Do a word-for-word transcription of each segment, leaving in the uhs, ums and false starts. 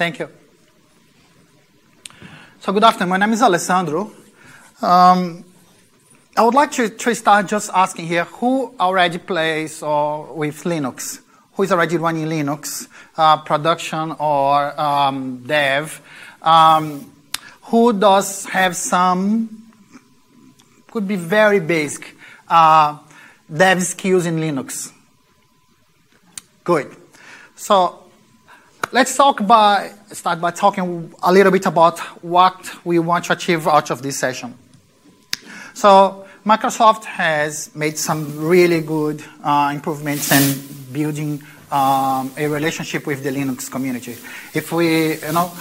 Thank you. So good afternoon. My name is Alessandro. Um, I would like to, to start just asking here, who already plays or with Linux? Who is already running Linux, uh, production or um, dev? Um, who does have some, could be very basic, uh, dev skills in Linux? Good. So let's talk by, start by talking a little bit about what we want to achieve out of this session. So Microsoft has made some really good uh, improvements in building um, a relationship with the Linux community. If we, you know,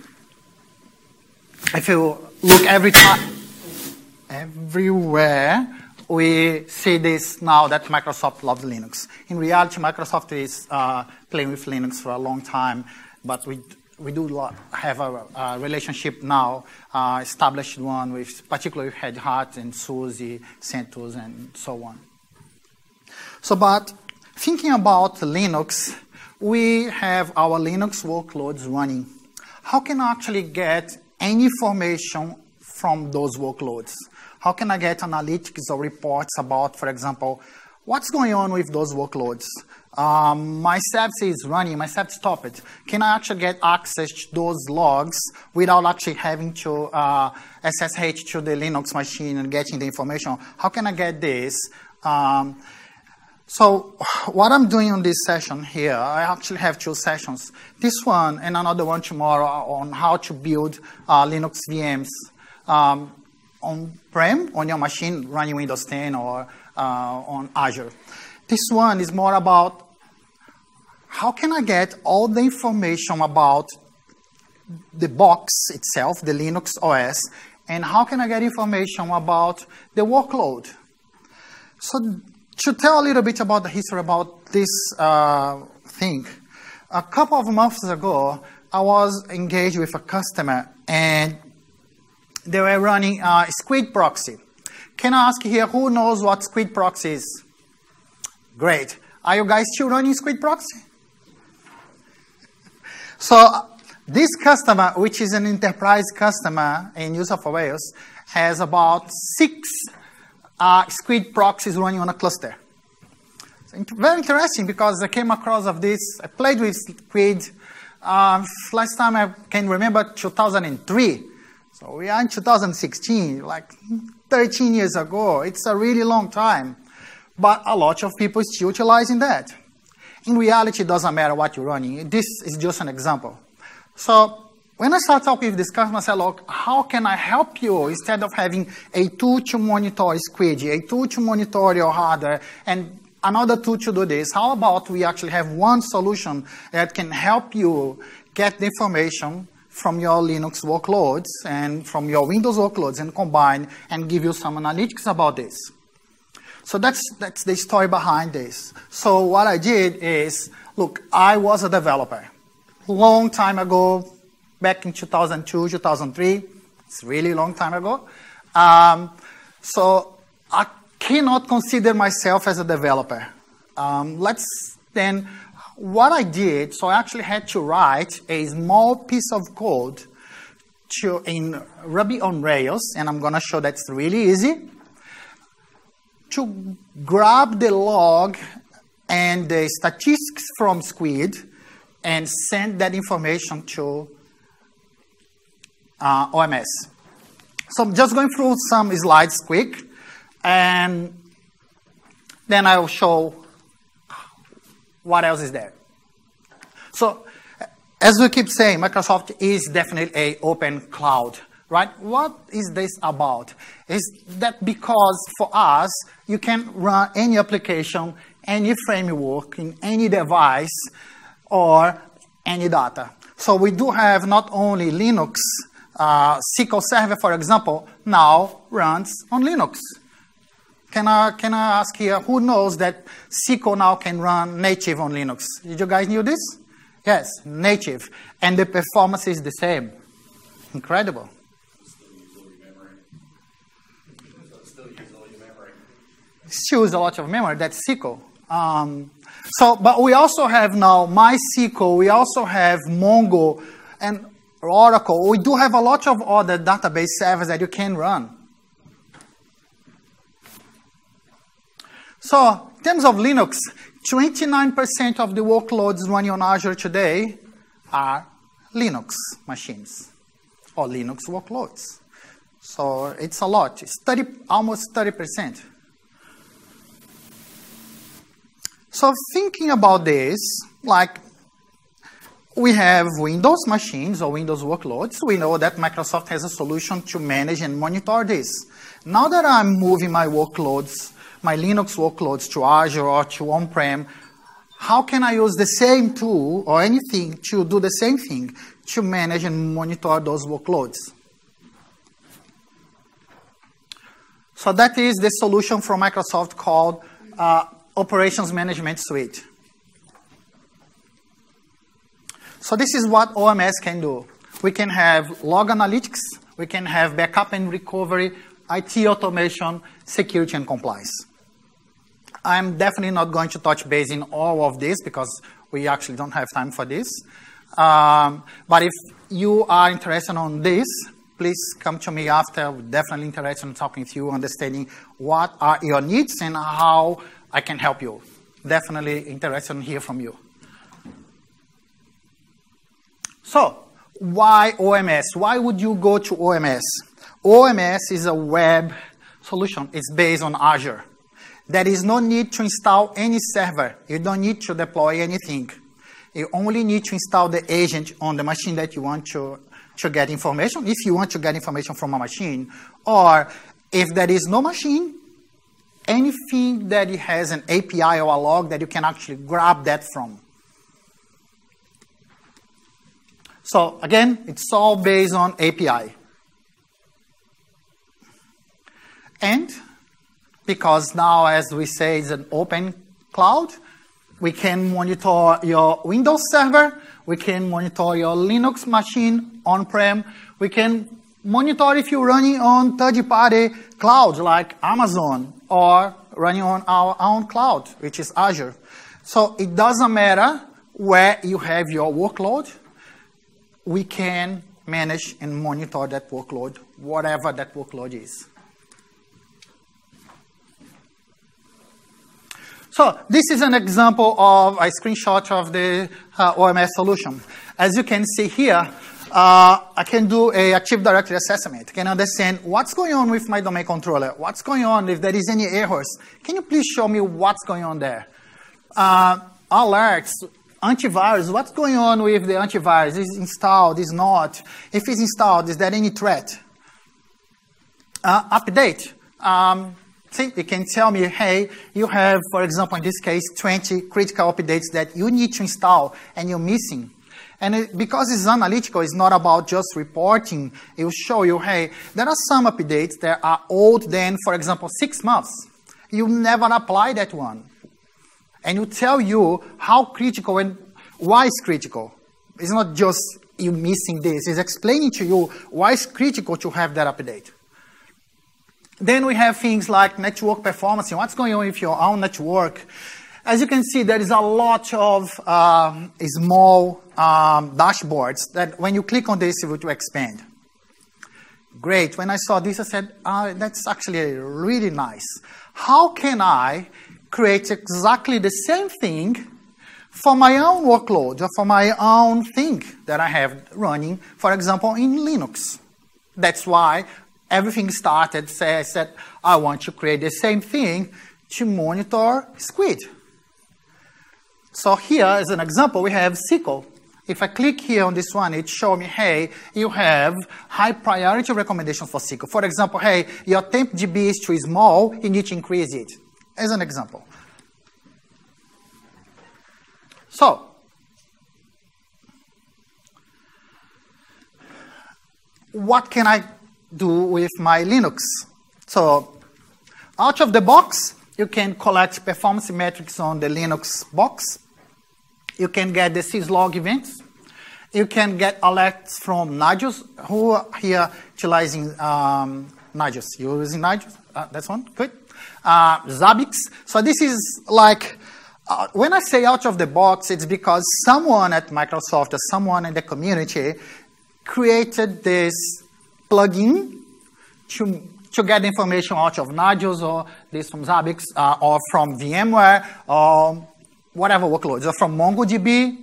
if you look every time, everywhere, we see this now that Microsoft loves Linux. In reality, Microsoft is uh, playing with Linux for a long time, but we we do have a, a relationship now, uh, established one with particularly with Red Hat and SUSE, CentOS, and so on. So, but thinking about Linux, we have our Linux workloads running. How can I actually get any information from those workloads? How can I get analytics or reports about, for example, what's going on with those workloads? Um, my service is running, my service stopped. Can I actually get access to those logs without actually having to uh, S S H to the Linux machine and getting the information? How can I get this? Um, so what I'm doing on this session here, I actually have two sessions. This one and another one tomorrow on how to build uh, Linux V Ms um, on-prem, on your machine, running Windows ten or uh, on Azure. This one is more about how can I get all the information about the box itself, the Linux O S, and how can I get information about the workload. So to tell a little bit about the history about this uh, thing, a couple of months ago, I was engaged with a customer, and they were running uh, Squid Proxy. Can I ask here, who knows what Squid Proxy is? Great. Are you guys still running Squid Proxy? So this customer, which is an enterprise customer in New South Wales, has about six uh, Squid proxies running on a cluster. So very interesting because I came across of this. I played with Squid um, last time I can remember two thousand three. So we are in two thousand sixteen, like thirteen years ago. It's a really long time. But a lot of people are still utilizing that. In reality, it doesn't matter what you're running. This is just an example. So when I start talking with this customer, I say, look, how can I help you instead of having a tool to monitor Squid, a tool to monitor your hardware, and another tool to do this? How about we actually have one solution that can help you get the information from your Linux workloads and from your Windows workloads and combine and give you some analytics about this? So that's, that's the story behind this. So what I did is, look, I was a developer. Long time ago, back in two thousand two, two thousand three. It's a really long time ago. Um, so I cannot consider myself as a developer. Um, let's then, what I did, so I actually had to write a small piece of code to, in Ruby on Rails, and I'm going to show that's really easy, to grab the log and the statistics from Squid and send that information to uh, O M S. So I'm just going through some slides quick, and then I'll show what else is there. So as we keep saying, Microsoft is definitely an open cloud. Right? What is this about? Is that because for us, you can run any application, any framework, in any device, or any data. So we do have not only Linux, uh, S Q L Server, for example, now runs on Linux. Can I, can I ask here, who knows that S Q L now can run native on Linux? Did you guys know this? Yes, native. And the performance is the same. Incredible. Still use a lot of memory, that's S Q L. Um, so, but we also have now MySQL, we also have Mongo, and Oracle. We do have a lot of other database servers that you can run. So, in terms of Linux, twenty-nine percent of the workloads running on Azure today are Linux machines or Linux workloads. So it's a lot. It's thirty, almost thirty percent. So thinking about this, like we have Windows machines or Windows workloads. We know that Microsoft has a solution to manage and monitor this. Now that I'm moving my workloads, my Linux workloads to Azure or to on-prem, how can I use the same tool or anything to do the same thing to manage and monitor those workloads? So that is the solution from Microsoft called uh, Operations Management Suite. So this is what O M S can do. We can have log analytics, we can have backup and recovery, I T automation, security and compliance. I'm definitely not going to touch base in all of this because we actually don't have time for this. Um, but if you are interested on this, please come to me after. We're definitely interested in talking to you, understanding what are your needs and how I can help you. Definitely interested in hear from you. So, why O M S? Why would you go to O M S? O M S is a web solution. It's based on Azure. There is no need to install any server. You don't need to deploy anything. You only need to install the agent on the machine that you want to, to get information, if you want to get information from a machine. Or if there is no machine, anything that has an A P I or a log that you can actually grab that from. So again, it's all based on A P I. And because now, as we say, it's an open cloud, we can monitor your Windows server, we can monitor your Linux machine on-prem, we can monitor if you're running on third-party clouds like Amazon or running on our own cloud, which is Azure. So it doesn't matter where you have your workload, we can manage and monitor that workload, whatever that workload is. So this is an example of a screenshot of the uh, O M S solution. As you can see here, uh, I can do a Active Directory assessment. I can understand what's going on with my domain controller, what's going on if there is any errors. Can you please show me what's going on there? Uh, alerts, antivirus, what's going on with the antivirus? Is it installed, is not? If it's installed, is there any threat? Uh, update. Um, See, you can tell me, hey, you have, for example, in this case, twenty critical updates that you need to install and you're missing. And it, because it's analytical, it's not about just reporting. It will show you, hey, there are some updates that are old than, for example, six months. You never apply that one. And it will tell you how critical and why it's critical. It's not just you missing this. It's explaining to you why it's critical to have that update. Then we have things like network performance and what's going on with your own network. As you can see, there is a lot of uh, small um, dashboards that when you click on this, it will expand. Great. When I saw this, I said, uh, that's actually really nice. How can I create exactly the same thing for my own workload or for my own thing that I have running, for example, in Linux? That's why everything started, say, I said, I want to create the same thing to monitor Squid. So here, as an example, we have S Q L. If I click here on this one, it shows me, hey, you have high priority recommendations for S Q L. For example, hey, your temp D B is too small, you need to increase it, as an example. So, what can I do with my Linux? So, out of the box, you can collect performance metrics on the Linux box. You can get the syslog events. You can get alerts from Nagios, who are here utilizing um, Nagios. You're using Nagios? Uh, that's one? Good. Uh, Zabbix. So this is like Uh, when I say out of the box, it's because someone at Microsoft or someone in the community created this plugin to, to get information out of Nagios or this from Zabbix uh, or from VMware or whatever workloads, or from MongoDB,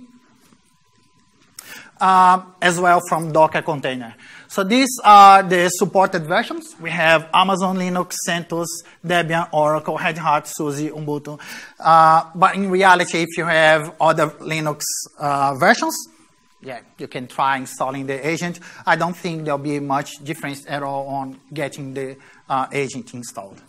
uh, as well from Docker container. So these are the supported versions. We have Amazon Linux, CentOS, Debian, Oracle, Red Hat, SUSE, Ubuntu. Uh, but in reality, if you have other Linux uh, versions, yeah, you can try installing the agent. I don't think there'll be much difference at all on getting the uh, agent installed.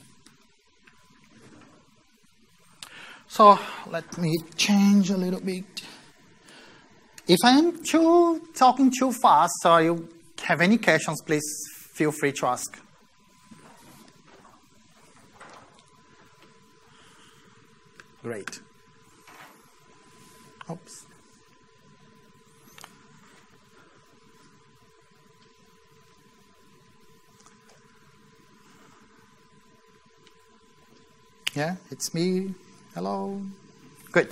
So let me change a little bit. If I am too, talking too fast, or you have any questions, please feel free to ask. Great. Oops. Yeah, it's me. Hello. Good.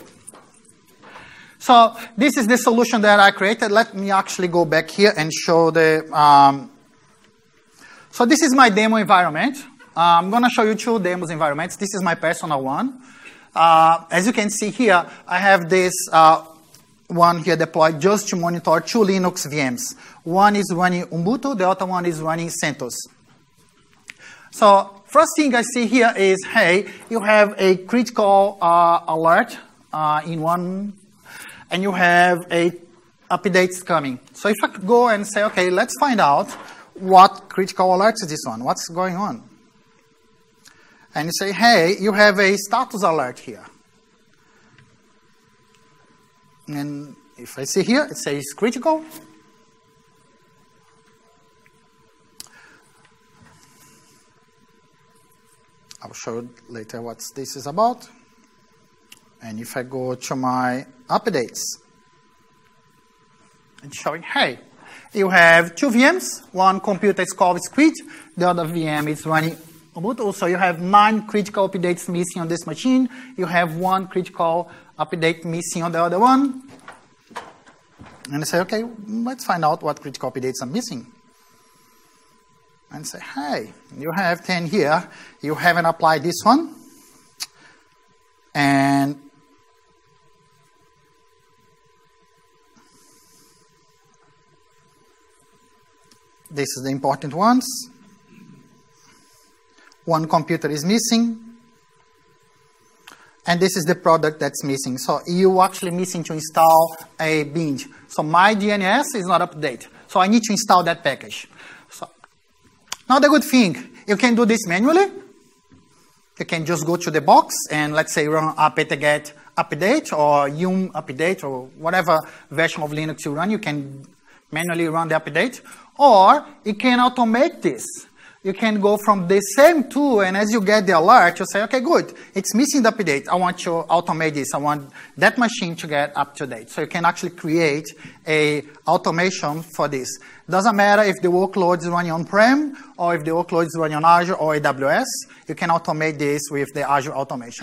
So this is the solution that I created. Let me actually go back here and show the... Um, so this is my demo environment. Uh, I'm going to show you two demos environments. This is my personal one. Uh, as you can see here, I have this uh, one here deployed just to monitor two Linux V Ms. One is running Ubuntu, the other one is running CentOS. So first thing I see here is, hey, you have a critical uh, alert uh, in one, and you have a updates coming. So if I could go and say, okay, let's find out what critical alert is this one, what's going on? And you say, hey, you have a status alert here. And if I see here, it says critical. I'll show you later what this is about. And if I go to my updates, it's showing, hey, you have two V Ms. One computer is called Squid. The other V M is running Ubuntu. So you have nine critical updates missing on this machine. You have one critical update missing on the other one. And I say, okay, let's find out what critical updates are missing. And say, hey, you have ten here. You haven't applied this one. And this is the important ones. One computer is missing. And this is the product that's missing. So you actually missing to install a binge. So my D N S is not up to date. So I need to install that package. So now the good thing, you can do this manually. You can just go to the box and let's say run apt-get update or yum update or whatever version of Linux you run. You can manually run the update. Or you can automate this. You can go from the same tool, and as you get the alert, you say, okay, good, it's missing the update. I want to automate this. I want that machine to get up to date. So you can actually create a automation for this. Doesn't matter if the workload is running on-prem or if the workload is running on Azure or A W S. You can automate this with the Azure automation.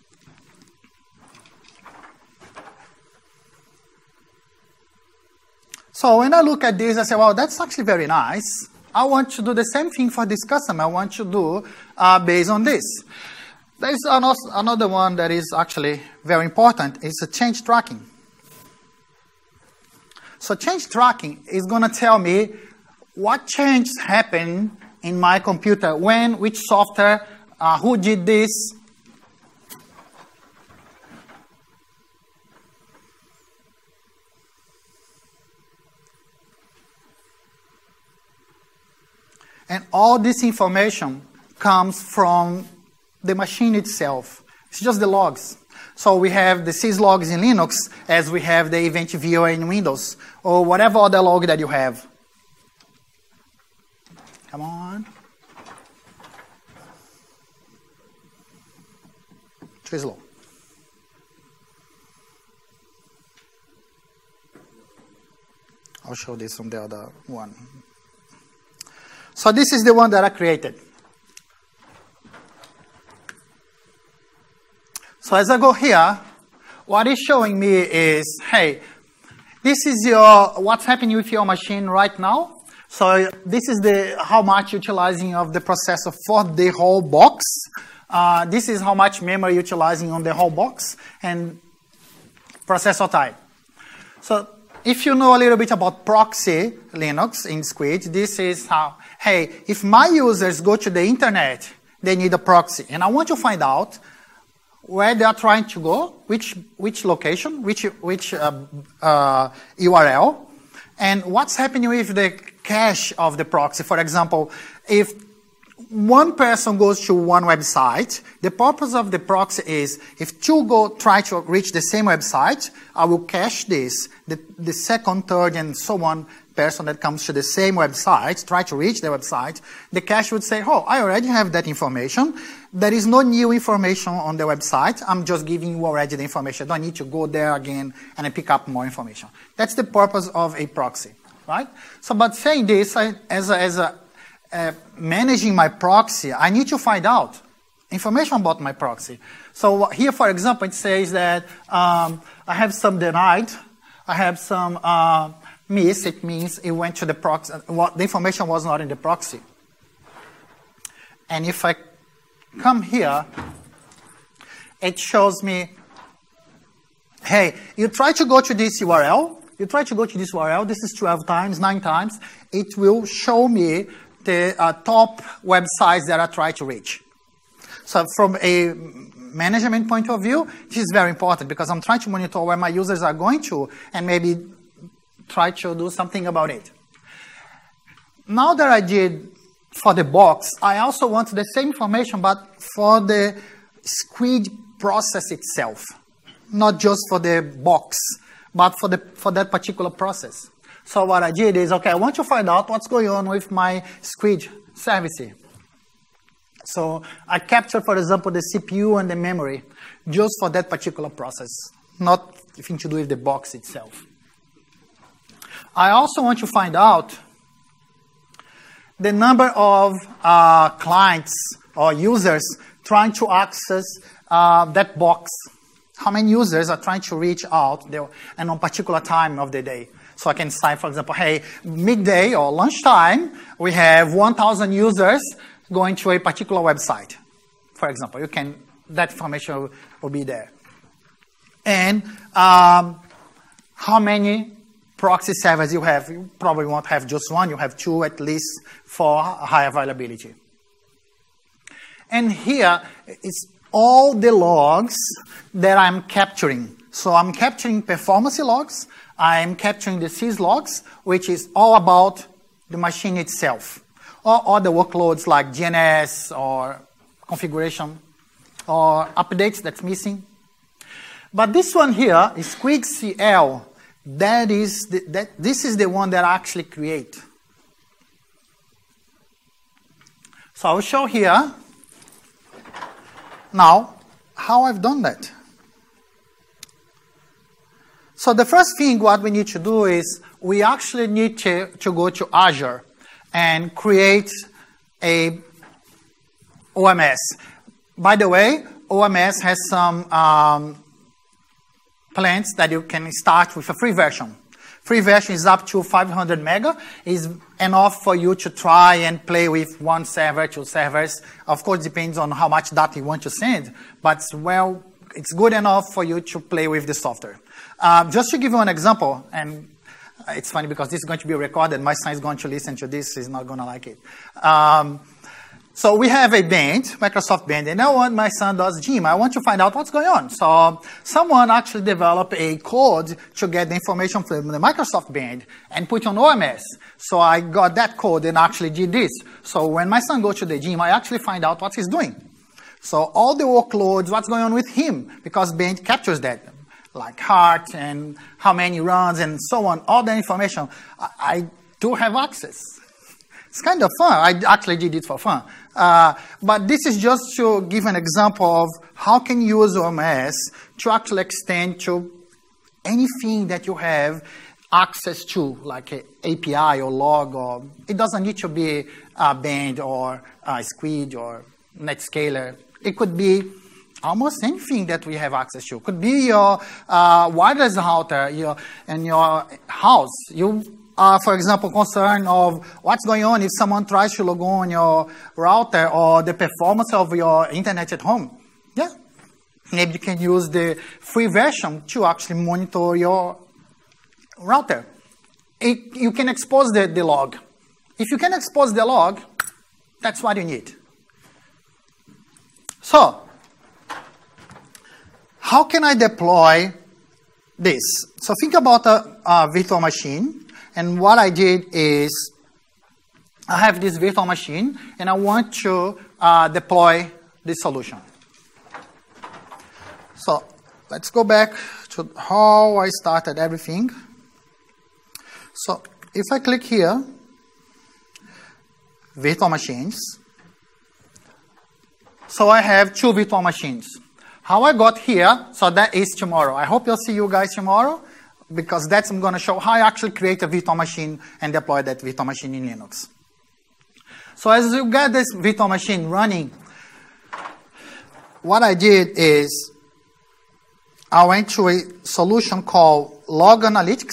So when I look at this, I say, well, that's actually very nice. I want to do the same thing for this customer. I want to do uh, based on this. There is another one that is actually very important. It's a change tracking. So change tracking is going to tell me what changes happen in my computer, when, which software, uh, who did this. And all this information comes from the machine itself. It's just the logs. So we have the syslogs in Linux as we have the event viewer in Windows, or whatever other log that you have. Come on. Too slow. I'll show this from the other one. So this is the one that I created. So as I go here, what it's showing me is, hey, this is your what's happening with your machine right now. So this is the how much utilizing of the processor for the whole box. Uh, this is how much memory utilizing on the whole box and processor type. So if you know a little bit about proxy Linux in Squid, this is how, hey, if my users go to the internet, they need a proxy. And I want to find out where they are trying to go, which, which location, which, which uh, uh, U R L, and what's happening with the cache of the proxy. For example, if one person goes to one website, the purpose of the proxy is if two go try to reach the same website, I will cache this. The, the second, third, and so on person that comes to the same website, try to reach the website, the cache would say, oh, I already have that information. There is no new information on the website. I'm just giving you already the information. I don't need to go there again and pick up more information. That's the purpose of a proxy, right? So, but saying this, I, as a, as a Uh, managing my proxy, I need to find out information about my proxy. So here, for example, it says that um, I have some denied, I have some uh, miss. It means it went to the proxy. Well, the information was not in the proxy. And if I come here, it shows me, hey, you try to go to this U R L. You try to go to this U R L. This is twelve times, nine times. It will show me the uh, top websites that I try to reach. So from a management point of view, this is very important because I'm trying to monitor where my users are going to and maybe try to do something about it. Now that I did for the box, I also want the same information, but for the Squid process itself. Not just for the box, but for, the, for that particular process. So what I did is, okay, I want to find out what's going on with my Squid service. So I captured, for example, the C P U and the memory just for that particular process, not anything to do with the box itself. I also want to find out the number of uh, clients or users trying to access uh, that box. How many users are trying to reach out there and on a particular time of the day. So I can say, for example, hey, midday or lunchtime, we have one thousand users going to a particular website. For example, you can, that information will be there. And um, how many proxy servers you have? You probably won't have just one. You have two at least for high availability. And here is all the logs that I'm capturing. So I'm capturing performance logs. I'm capturing the sys logs, which is all about the machine itself. Or other workloads like D N S or configuration or updates that's missing. But this one here is SquidCL. That is the, that, this is the one that I actually create. So I'll show here now how I've done that. So the first thing what we need to do is we actually need to, to go to Azure and create a O M S. By the way, O M S has some um, plans that you can start with a free version. Free version is up to five hundred mega. Is enough for you to try and play with one server, two servers. Of course, it depends on how much data you want to send, but well, it's good enough for you to play with the software. Um, just to give you an example, and it's funny because this is going to be recorded. My son is going to listen to this. He's not going to like it. Um, so we have a band, Microsoft Band, and now when my son does gym, I want to find out what's going on. So someone actually developed a code to get the information from the Microsoft Band and put on O M S. So I got that code and actually did this. So when my son goes to the gym, I actually find out what he's doing. So all the workloads, what's going on with him, because Band captures that, like heart and how many runs and so on, all the information, I, I do have access. It's kind of fun. I actually did it for fun. Uh, but this is just to give an example of how can you use O M S to actually extend to anything that you have access to, like a A P I or log, or it doesn't need to be a Band or a Squid or Netscaler. It could be almost anything that we have access to. Could be your uh, wireless router your, in your house. You are, for example, concerned of what's going on if someone tries to log on your router or the performance of your internet at home. Yeah. Maybe you can use the free version to actually monitor your router. It, you can expose the, the log. If you can expose the log, that's what you need. So, how can I deploy this? So think about a, a virtual machine. And what I did is, I have this virtual machine, and I want to uh, deploy this solution. So let's go back to how I started everything. So if I click here, virtual machines. So I have two virtual machines. How I got here, so that is tomorrow. I hope you'll see you guys tomorrow, because that's I'm going to show how I actually create a virtual machine and deploy that virtual machine in Linux. So as you get this virtual machine running, what I did is I went to a solution called Log Analytics,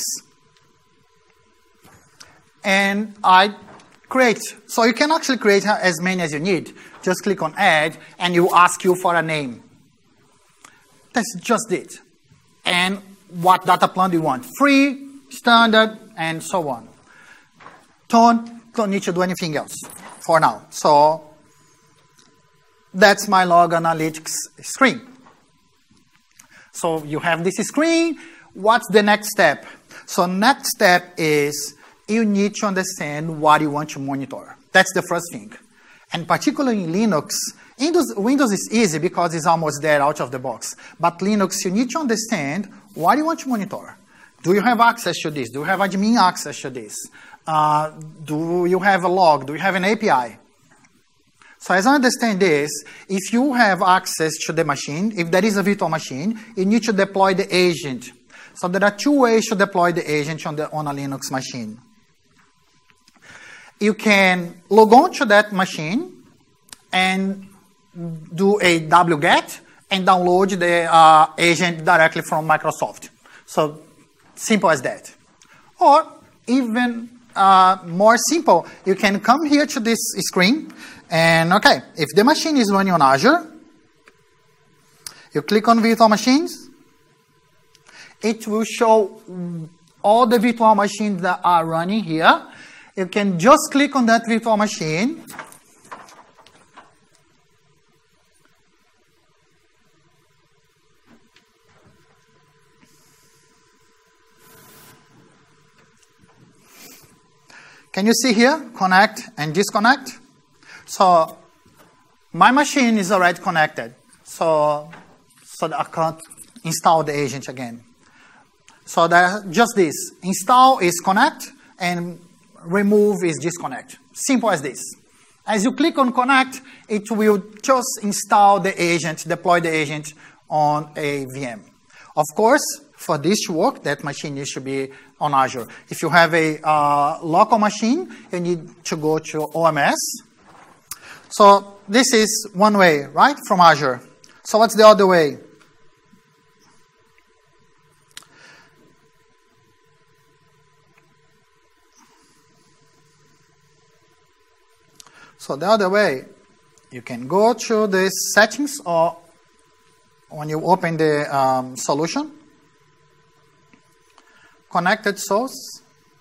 and I create. So you can actually create as many as you need. Just click on Add, and it will ask you for a name. That's just it. And what data plan do you want? Free, standard, and so on. Don't, don't need to do anything else for now. So that's my Log Analytics screen. So you have this screen. What's the next step? So next step is you need to understand what you want to monitor. That's the first thing. And particularly in Linux, Windows, Windows is easy because it's almost there out of the box. But Linux, you need to understand what you want to monitor. Do you have access to this? Do you have admin access to this? Uh, do you have a log? Do you have an A P I? So as I understand this, if you have access to the machine, if there is a virtual machine, you need to deploy the agent. So there are two ways to deploy the agent on, the, on a Linux machine. You can log on to that machine and do a wget and download the uh, agent directly from Microsoft. So simple as that. Or even uh, more simple, you can come here to this screen and, okay, if the machine is running on Azure, you click on virtual machines, it will show all the virtual machines that are running here. You can just click on that virtual machine. Can you see here, connect and disconnect? So my machine is already connected. So, so I can't install the agent again. So that, just this, install is connect and remove is disconnect. Simple as this. As you click on connect, it will just install the agent, deploy the agent on a V M. Of course, for this to work, that machine needs to be on Azure. If you have a uh, local machine, you need to go to O M S. So this is one way, right, from Azure. So what's the other way? So the other way, you can go to the settings, or when you open the um, solution, connected source,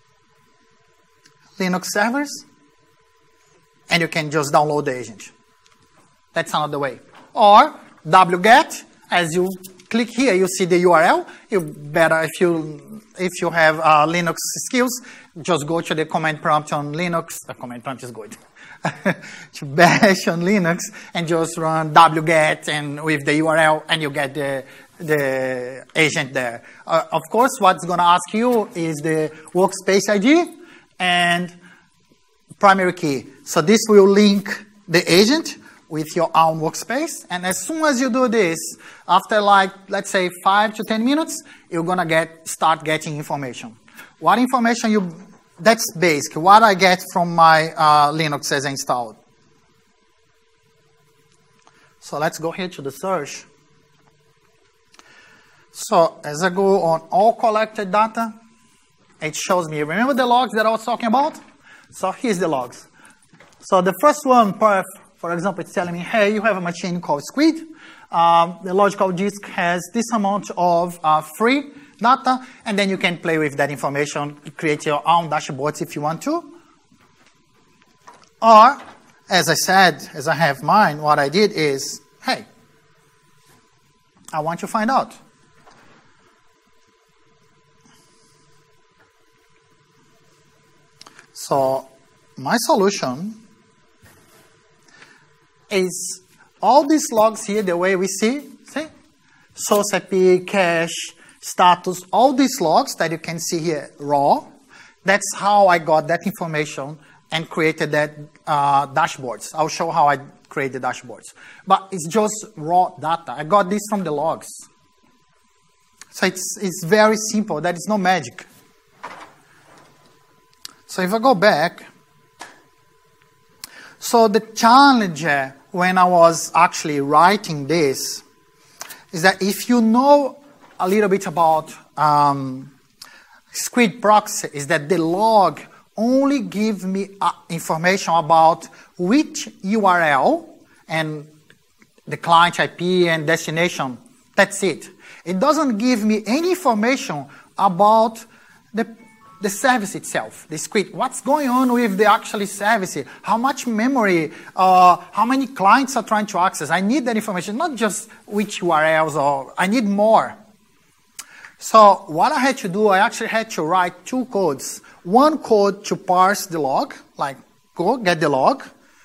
Linux servers, and you can just download the agent. That's another way. Or wget, as you click here, you see the U R L. You better, if you if you have uh, Linux skills, just go to the command prompt on Linux. The command prompt is good. To bash on Linux and just run wget and with the U R L, and you get the the agent there. Uh, of course, what's going to ask you is the workspace I D and primary key. So this will link the agent with your own workspace, and as soon as you do this, after like let's say five to ten minutes, you're going to get start getting information. What information you That's basic, what I get from my uh, Linux as installed. So let's go here to the search. So as I go on all collected data, it shows me, remember the logs that I was talking about? So here's the logs. So the first one, perf, for example, it's telling me, hey, you have a machine called Squid. Um, the logical disk has this amount of uh, free data, and then you can play with that information, create your own dashboards if you want to. Or, as I said, as I have mine, what I did is, hey, I want to find out. So my solution is all these logs here, the way we see, see? Source I P, cache, status, all these logs that you can see here raw. That's how I got that information and created that uh, dashboards. I'll show how I created dashboards. But it's just raw data. I got this from the logs. So it's, it's very simple. There is no magic. So if I go back, so the challenge when I was actually writing this is that if you know a little bit about um, Squid proxy, is that the log only gives me uh, information about which U R L and the client I P and destination. That's it. It doesn't give me any information about the the service itself, the script. What's going on with the actual service? How much memory, uh, how many clients are trying to access? I need that information, not just which U R Ls, or I need more. So what I had to do, I actually had to write two codes. One code to parse the log, like go get the log,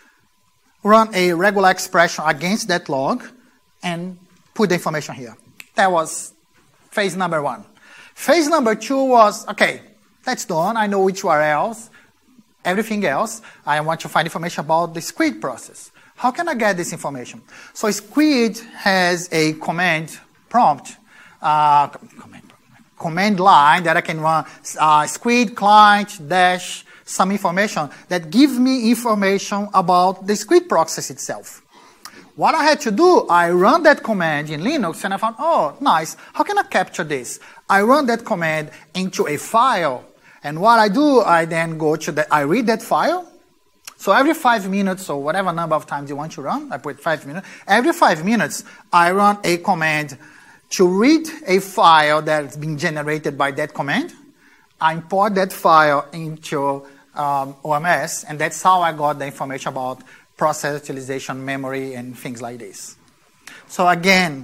run a regular expression against that log, and put the information here. That was phase number one. Phase number two was, okay, that's done. I know which U R Ls, everything else. I want to find information about the Squid process. How can I get this information? So Squid has a command prompt, uh, command, command line that I can run uh, Squid client dash some information that gives me information about the Squid process itself. What I had to do, I run that command in Linux and I found, oh, nice. How can I capture this? I run that command into a file. And what I do, I then go to the, I read that file. So every five minutes or whatever number of times you want to run, I put five minutes. Every five minutes, I run a command to read a file that's been generated by that command. I import that file into um, O M S, and that's how I got the information about process utilization, memory, and things like this. So again,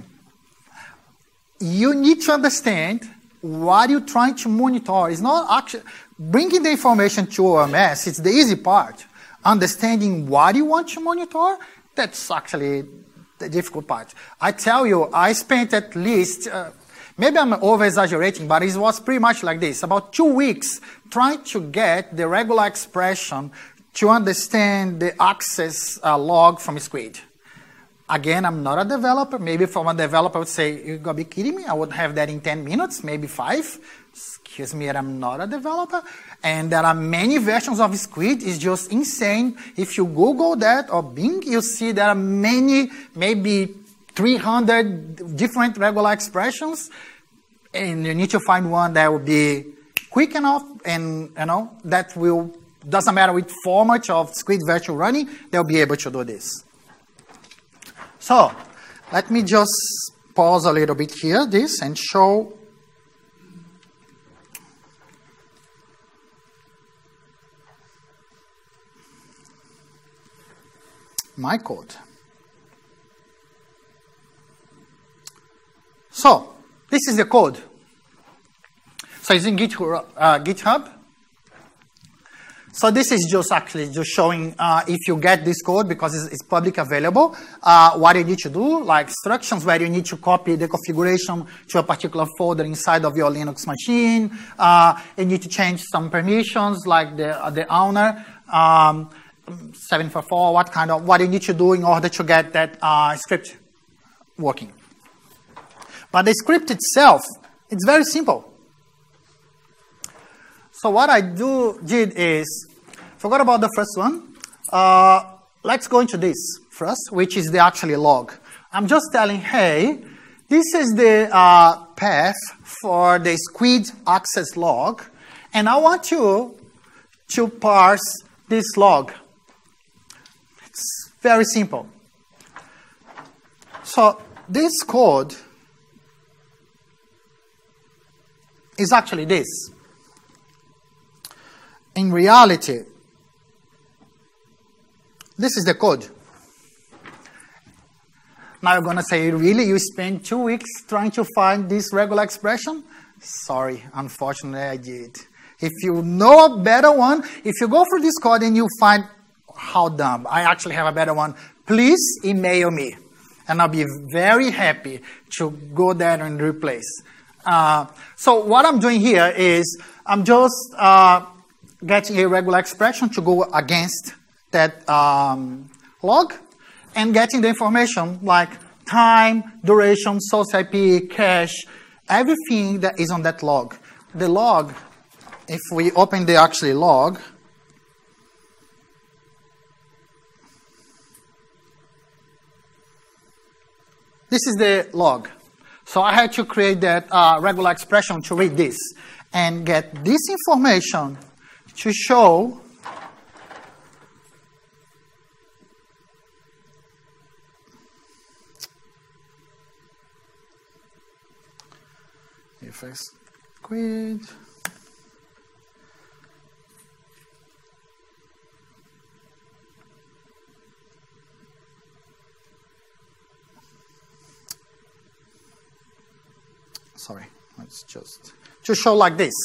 you need to understand what you're trying to monitor. It's not actually bringing the information to O M S. It's the easy part. Understanding what you want to monitor, that's actually the difficult part. I tell you, I spent at least, uh, maybe I'm over-exaggerating, but it was pretty much like this, about two weeks trying to get the regular expression to understand the access uh, log from Squid. Again, I'm not a developer. Maybe from a developer I would say, you're going to be kidding me? I would have that in ten minutes, maybe five. Excuse me, I'm not a developer. And there are many versions of Squid. It's just insane. If you Google that or Bing, you see there are many, maybe three hundred different regular expressions. And you need to find one that will be quick enough and, you know, that will, doesn't matter which format of Squid virtual running, they'll be able to do this. So let me just pause a little bit here, this, and show my code. So this is the code. So it's in GitHub. Uh, GitHub. So this is just actually just showing uh, if you get this code, because it's, it's public available, uh, what you need to do, like instructions where you need to copy the configuration to a particular folder inside of your Linux machine. Uh, you need to change some permissions, like the uh, the owner, um, seven four four, what kind of, what you need to do in order to get that uh, script working. But the script itself, it's very simple. So what I do did is, forgot about the first one. Uh, let's go into this first, which is the actually log. I'm just telling, hey, This is the uh, path for the squid access log. And I want you to parse this log. It's very simple. So this code is actually this. In reality, this is the code. Now you're going to say, really? You spent two weeks trying to find this regular expression? Sorry, unfortunately I did. If you know a better one, if you go through this code and you find how dumb, I actually have a better one, please email me. And I'll be very happy to go there and replace. Uh, so what I'm doing here is I'm just uh, getting a regular expression to go against that um, log and getting the information like time, duration, source I P, cache, everything that is on that log. The log, if we open the actually log, this is the log. So I had to create that uh, regular expression to read this and get this information to show if I quit. Sorry, let's just to show like this.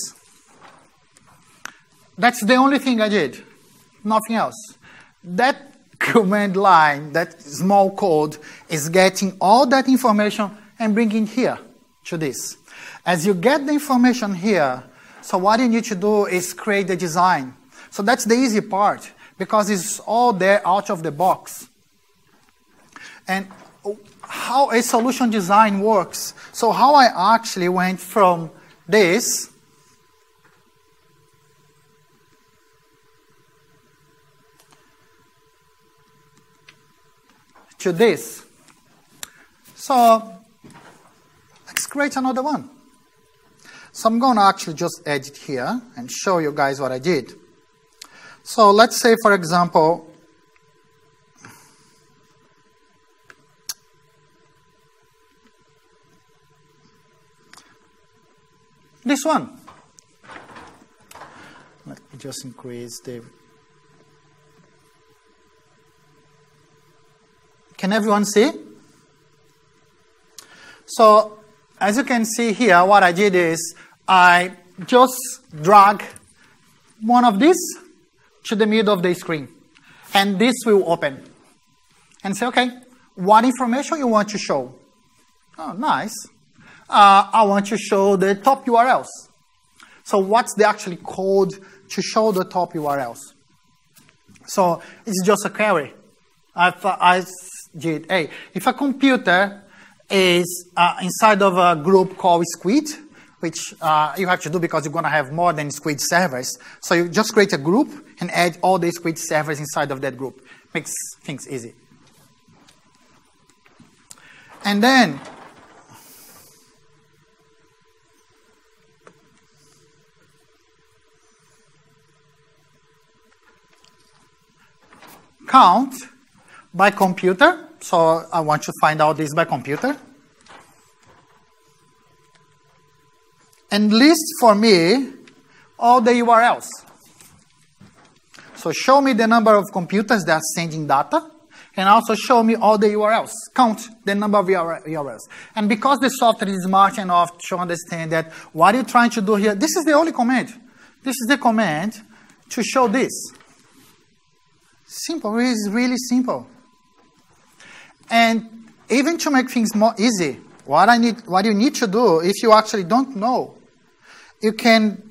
That's the only thing I did, nothing else. That command line, that small code, is getting all that information and bringing here to this. As you get the information here, so what you need to do is create the design. So that's the easy part, because it's all there out of the box. And how a solution design works. So how I actually went from this to this. So let's create another one. So I'm going to actually just edit here and show you guys what I did. So let's say, for example, this one. Let me just increase the... Can everyone see? So, as you can see here, what I did is I just drag one of these to the middle of the screen. And this will open. And say, okay, what information you want to show? Oh, nice. Uh, I want to show the top U R Ls. So what's the actual code to show the top U R Ls? So it's just a query. If I did, hey, if a computer is uh, inside of a group called Squid, which uh, you have to do because you're going to have more than Squid servers. So you just create a group and add all the Squid servers inside of that group. Makes things easy. And then count by computer. So I want to find out this by computer. And list for me all the U R Ls. So show me the number of computers that are sending data, and also show me all the U R Ls. Count the number of U R Ls. And because the software is smart enough to understand that what you're trying to do here, this is the only command. This is the command to show this. Simple, it is really simple. And even to make things more easy, what I need, what you need to do, if you actually don't know, you can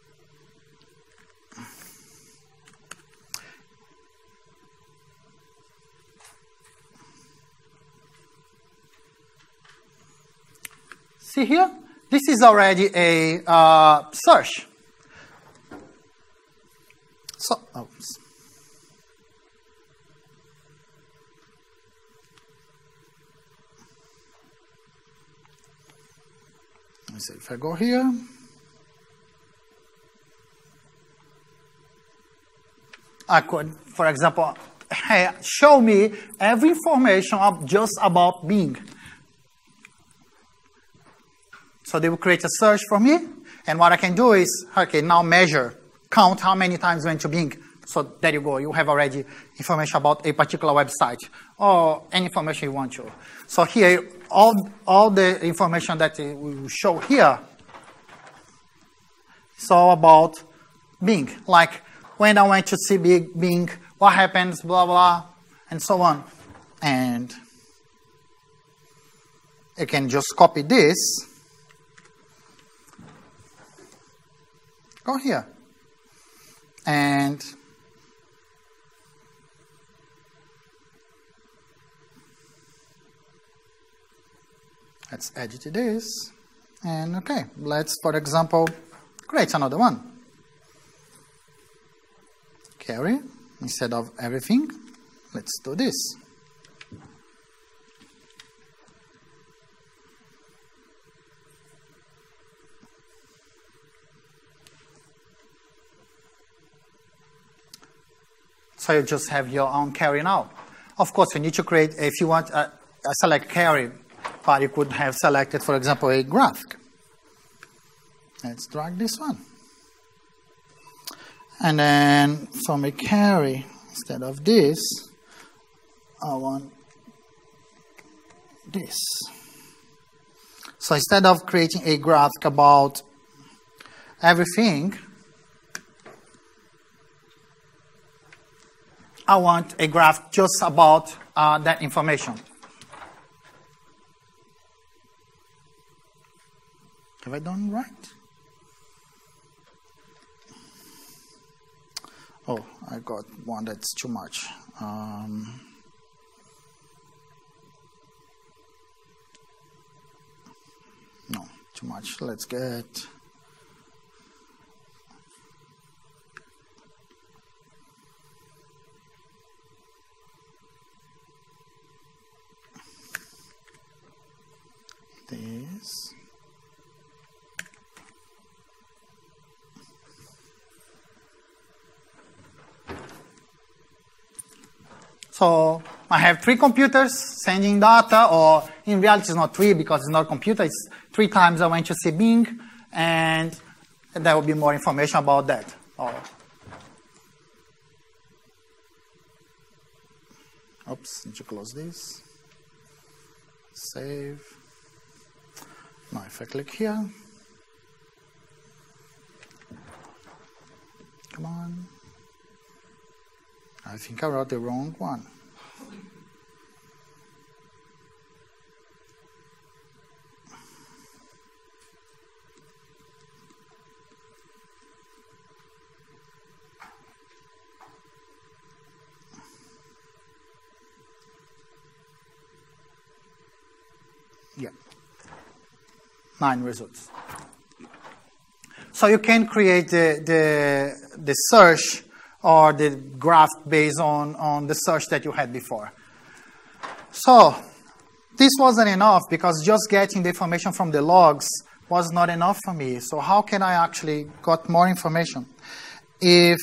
see here. This is already a uh, search. So, oops. me see, if I go here, I could, for example, hey, show me every information of just about Bing. So they will create a search for me, and what I can do is, okay, now measure, count how many times went to Bing. So there you go, you have already information about a particular website, or any information you want to. So here, all, all the information that we will show here is all about Bing. Like, when I went to see Bing, what happens, blah, blah, and so on. And you can just copy this. Go here. And let's edit this. And okay, let's, for example, create another one. Carry, instead of everything, let's do this. So you just have your own carry now. Of course, you need to create, if you want a, a select carry, but you could have selected, for example, a graphic. Let's drag this one. And then from a carry, instead of this, I want this. So instead of creating a graphic about everything, I want a graph just about uh, that information. Have I done right? Oh, I got one that's too much. Um, no, too much. Let's get this. So I have three computers sending data, or in reality it's not three because it's not a computer, it's three times I went to see Bing, and there will be more information about that. Oh. Oops, need to close this. Save. Now if I click here, come on. I think I wrote the wrong one. Yeah. Nine results. So you can create the, the, the search or the graph based on, on the search that you had before. So this wasn't enough because just getting the information from the logs was not enough for me. So how can I actually get more information? If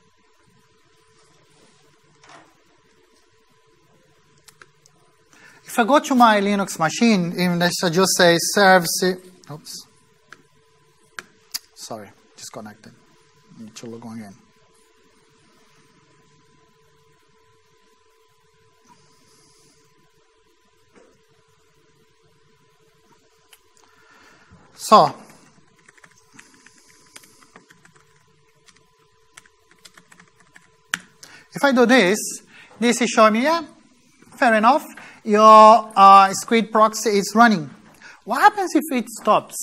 If I go to my Linux machine, and I just say service, oops, sorry, disconnected. I need to log on again. So, if I do this, this is showing me, yeah, fair enough, your uh, Squid proxy is running. What happens if it stops?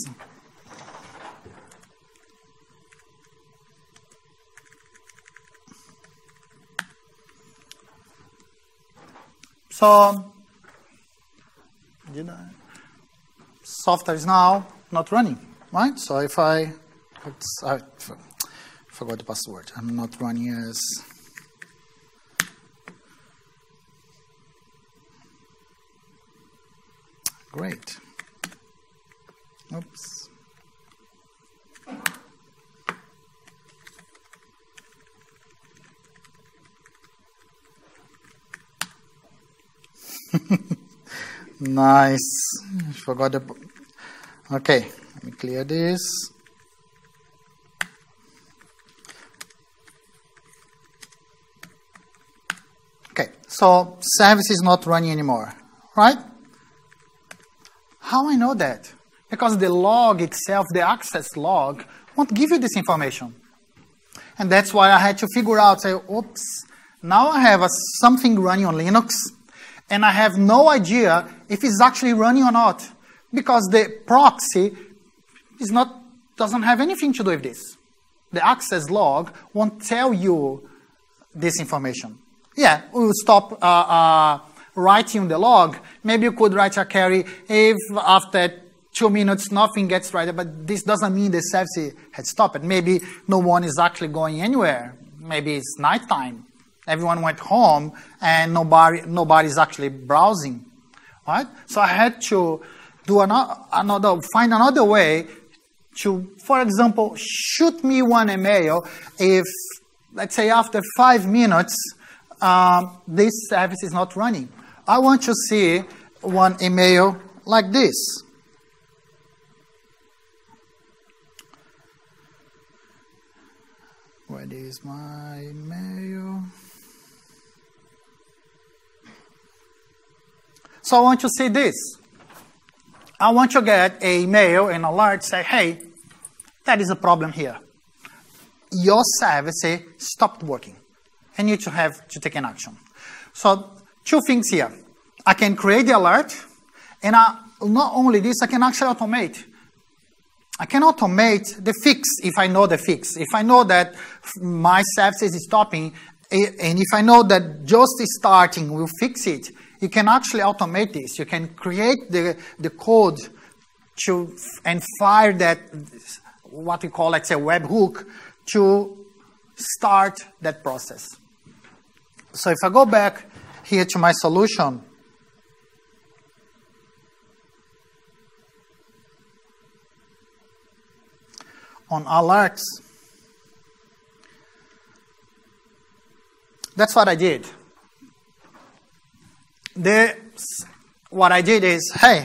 So, did I? Software is now not running, right? So if I, oops, I forgot the password. I'm not running as. Great. Oops. Nice. Forgot the... Okay, let me clear this. Okay, so service is not running anymore, right? How I know that? Because the log itself, the access log, won't give you this information. And that's why I had to figure out, say, oops, now I have a, something running on Linux, and I have no idea if it's actually running or not, because the proxy is not, doesn't have anything to do with this. The access log won't tell you this information. Yeah, we'll stop uh, uh, writing the log. Maybe you could write a query if after two minutes nothing gets right, but this doesn't mean the service had stopped. Maybe no one is actually going anywhere. Maybe it's nighttime. Everyone went home and nobody nobody's actually browsing, right? So I had to do another, another find another way to, for example, shoot me one email if, let's say, after five minutes um, this service is not running. I want to see one email like this. Where is my email? So I want to see this. I want to get a mail, an alert, say, hey, there is a problem here. Your service stopped working. I need to have to take an action. So two things here. I can create the alert, and I, not only this, I can actually automate. I can automate the fix if I know the fix. If I know that my service is stopping, and if I know that just starting will fix it, you can actually automate this. You can create the, the code to, and fire that, what we call, let's say, webhook, to start that process. So if I go back here to my solution, on alerts, that's what I did. The, what I did is, hey,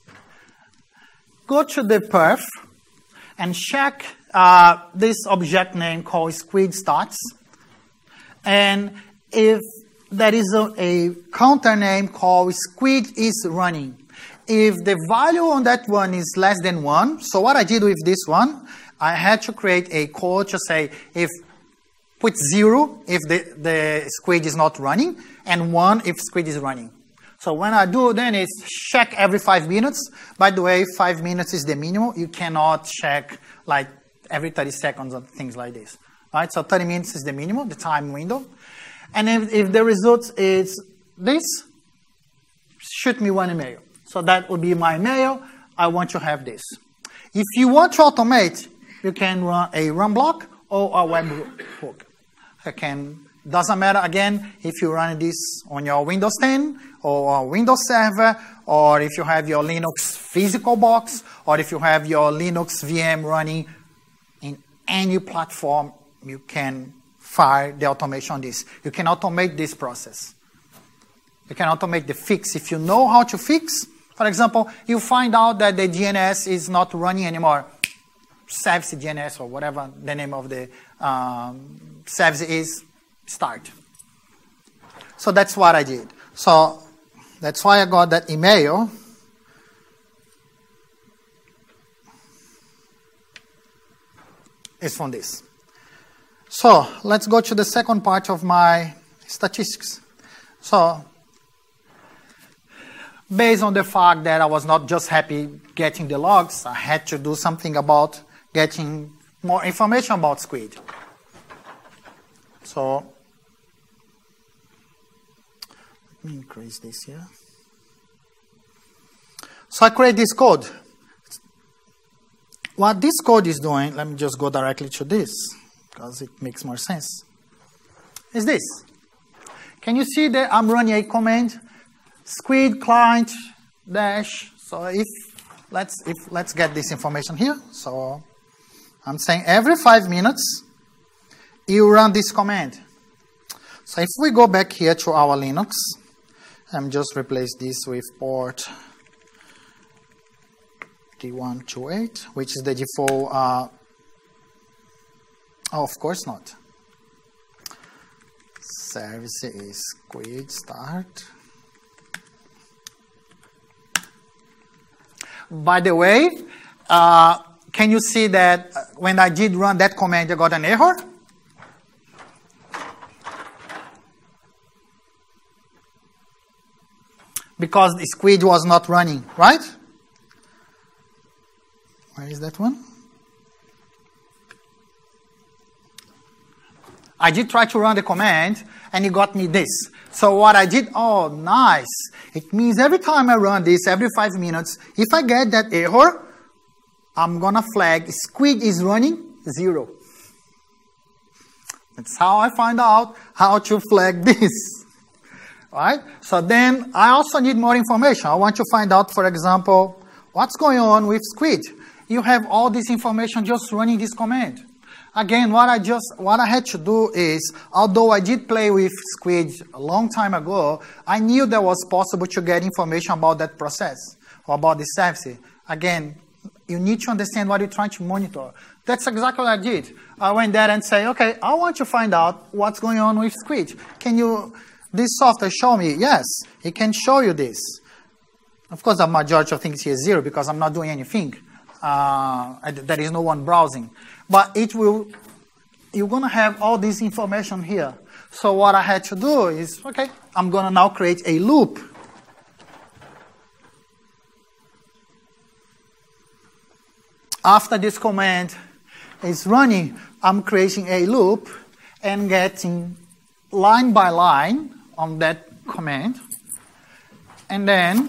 go to the perf and check uh, this object name called squid stats. And if there is a, a counter name called squid is running. If the value on that one is less than one, so what I did with this one, I had to create a code to say if put zero if the, the squid is not running, and one if squid is running. So when I do then is check every five minutes. By the way, five minutes is the minimum. You cannot check like every thirty seconds or things like this. Right? So thirty minutes is the minimum, the time window. And if, if the result is this, shoot me one email. So that would be my email. I want to have this. If you want to automate, you can run a run block or a webhook. It can, doesn't matter, again, if you run this on your Windows ten or a Windows server, or if you have your Linux physical box, or if you have your Linux V M running in any platform, you can fire the automation on this. You can automate this process. You can automate the fix. If you know how to fix, for example, you find out that the D N S is not running anymore. Service D N S or whatever the name of the um, service is, start. So that's what I did. So that's why I got that email. It's from this. So let's go to the second part of my statistics. So based on the fact that I was not just happy getting the logs, I had to do something about getting more information about Squid. So let me increase this here. So I create this code. What this code is doing, let me just go directly to this, because it makes more sense, is this. Can you see that I'm running a command, squid client dash. So if let's if let's get this information here. So I'm saying every five minutes you run this command. So if we go back here to our Linux, I'm just replace this with port T one twenty-eight, which is the default. Uh, oh, of course not. Service is squid start. By the way, uh, can you see that when I did run that command, I got an error? Because the squid was not running, right? Where is that one? I did try to run the command, and it got me this. So what I did, oh, nice. It means every time I run this, every five minutes, if I get that error, I'm going to flag squid is running zero. That's how I find out how to flag this. Right? So then I also need more information. I want to find out, for example, what's going on with squid. You have all this information just running this command. Again, what I just what I had to do is, although I did play with squid a long time ago, I knew that was possible to get information about that process or about the service. Again, you need to understand what you're trying to monitor. That's exactly what I did. I went there and say, okay, I want to find out what's going on with squid. Can you, this software show me? Yes, it can show you this. Of course, the majority of things here is zero because I'm not doing anything. Uh, there is no one browsing. But it will, you're going to have all this information here. So what I had to do is, okay, I'm going to now create a loop. After this command is running, I'm creating a loop and getting line by line on that command. And then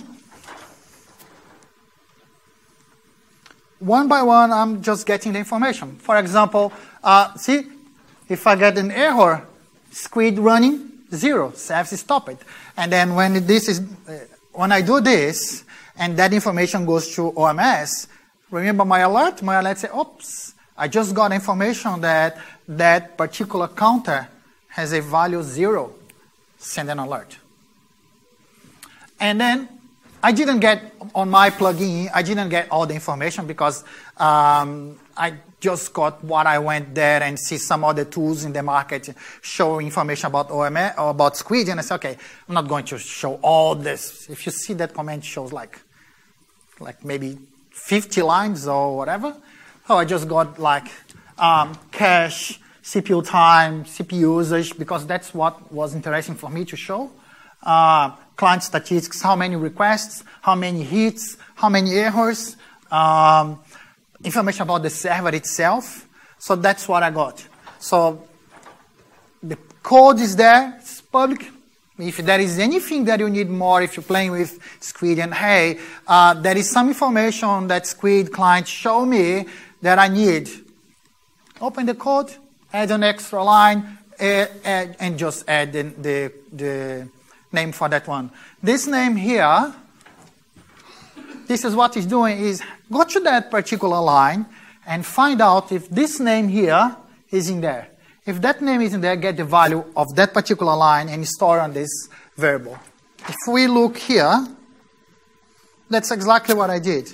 one by one, I'm just getting the information. For example, uh, see, if I get an error, squid running, zero, service stop it. And then when this is, uh, when I do this, and that information goes to O M S, remember my alert? My alert says, oops, I just got information that that particular counter has a value zero. Send an alert. And then I didn't get, on my plugin, I didn't get all the information because um, I just got what I went there and see some other tools in the market show information about O M S or about squid, and I said, okay, I'm not going to show all this. If you see that comment shows like, like maybe fifty lines or whatever. So I just got like um, cache, C P U time, C P U usage, because that's what was interesting for me to show. Uh, client statistics, how many requests, how many hits, how many errors, um, information about the server itself. So that's what I got. So the code is there, it's public. If there is anything that you need more, if you're playing with Squid, and hey, uh, there is some information that Squid client show me that I need. Open the code, add an extra line, add, add, and just add the, the, the name for that one. This name here, this is what it's doing, is go to that particular line and find out if this name here is in there. If that name is in there, get the value of that particular line and store on this variable. If we look here, that's exactly what I did.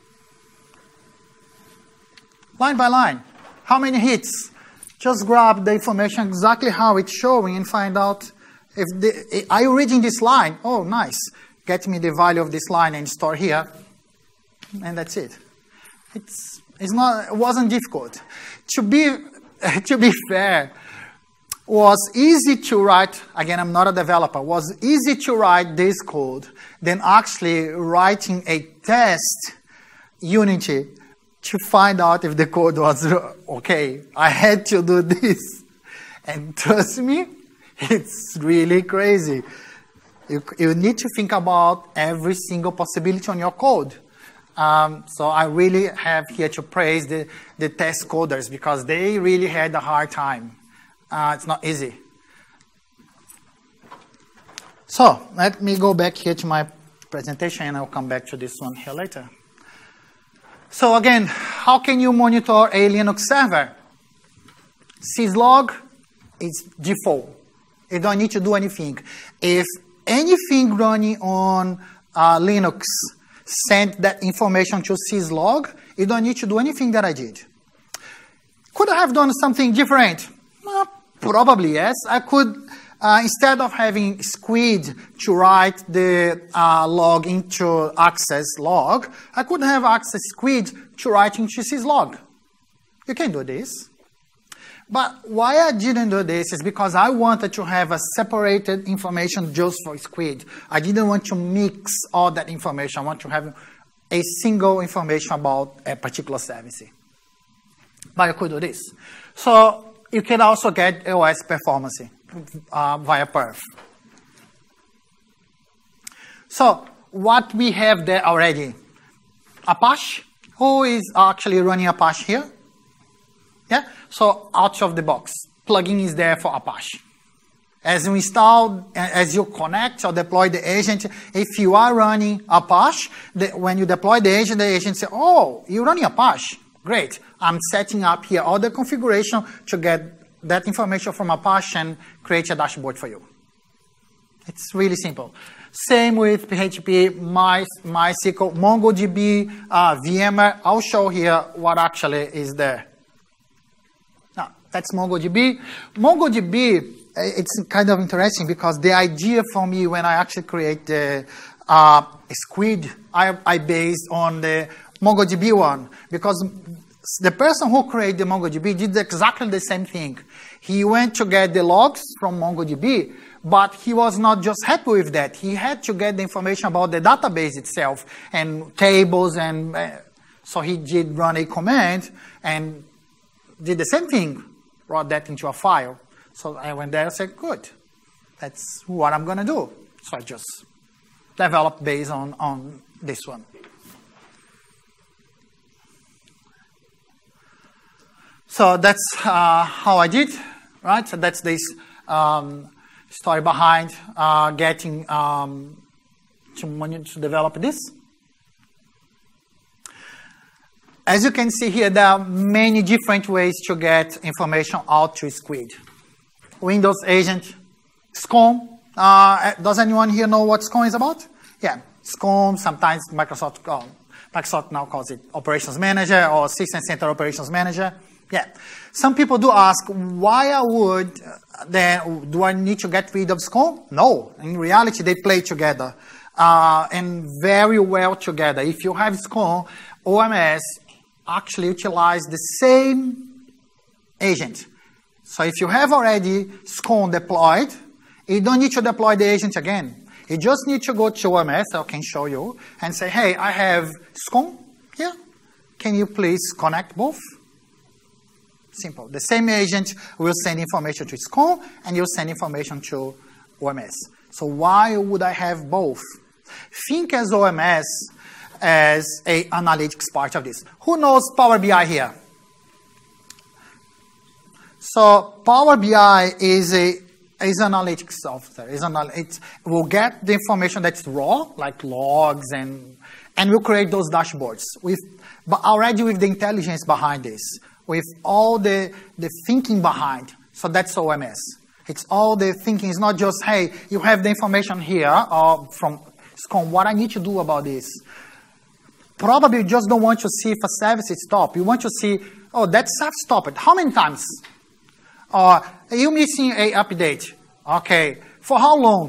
Line by line. How many hits? Just grab the information exactly how it's showing and find out if the, are you reading this line? Oh, nice. Get me the value of this line and store here. And that's it. It's, it's not, it wasn't difficult. To be, to be fair, was easy to write, again, I'm not a developer, was easy to write this code than actually writing a test Unity to find out if the code was okay. I had to do this. And trust me, it's really crazy. You, you need to think about every single possibility on your code. Um, so I really have here to praise the, the test coders because they really had a hard time. Uh, it's not easy. So let me go back here to my presentation and I'll come back to this one here later. So again, how can you monitor a Linux server? Syslog is default. You don't need to do anything. If anything running on uh, Linux send that information to syslog, you don't need to do anything that I did. Could I have done something different? Well, probably yes. I could, uh, instead of having squid to write the uh, log into access log, I could have access squid to write into syslog. You can do this. But why I didn't do this is because I wanted to have a separated information just for squid. I didn't want to mix all that information. I want to have a single information about a particular service. But you could do this. So you can also get O S performance uh, via perf. So what we have there already? Apache. Who is actually running Apache here? Yeah, so out of the box, plugin is there for Apache. As you install, as you connect or deploy the agent, if you are running Apache, the, when you deploy the agent, the agent says, oh, you're running Apache. Great. I'm setting up here all the configuration to get that information from Apache and create a dashboard for you. It's really simple. Same with P H P, My, MySQL, MongoDB, uh, VMware. I'll show here what actually is there. That's MongoDB. MongoDB, it's kind of interesting because the idea for me when I actually create the uh, squid, I, I based on the MongoDB one. Because the person who created the MongoDB did exactly the same thing. He went to get the logs from MongoDB, but he was not just happy with that. He had to get the information about the database itself and tables. And uh, so he did run a command and did the same thing. Brought that into a file. So I went there and said, good, that's what I'm going to do. So I just developed based on, on this one. So that's uh, how I did, right? So that's this um, story behind uh, getting um, to, to develop this. As you can see here, there are many different ways to get information out to Squid. Windows Agent, SCOM. Uh, does anyone here know what SCOM is about? Yeah, SCOM, sometimes Microsoft, oh, Microsoft now calls it Operations Manager or System Center Operations Manager. Yeah. Some people do ask, why I would, then, do I need to get rid of SCOM? No. In reality, they play together uh, and very well together. If you have SCOM, O M S actually utilize the same agent. So if you have already SCOM deployed, you don't need to deploy the agent again. You just need to go to O M S, I can show you, and say, hey, I have SCOM here. Can you please connect both? Simple. The same agent will send information to SCOM, and you'll send information to O M S. So why would I have both? Think as O M S as a analytics part of this. Who knows Power B I here? So Power B I is a is analytics software. Is an, it will get the information that's raw, like logs, and and we'll create those dashboards with, but already with the intelligence behind this, with all the the thinking behind. So that's O M S. It's all the thinking. It's not just, hey, you have the information here or from SCOM. What I need to do about this? Probably you just don't want to see if a service is stopped. You want to see, oh, that service stopped. How many times? Or are you missing a update? Okay. For how long?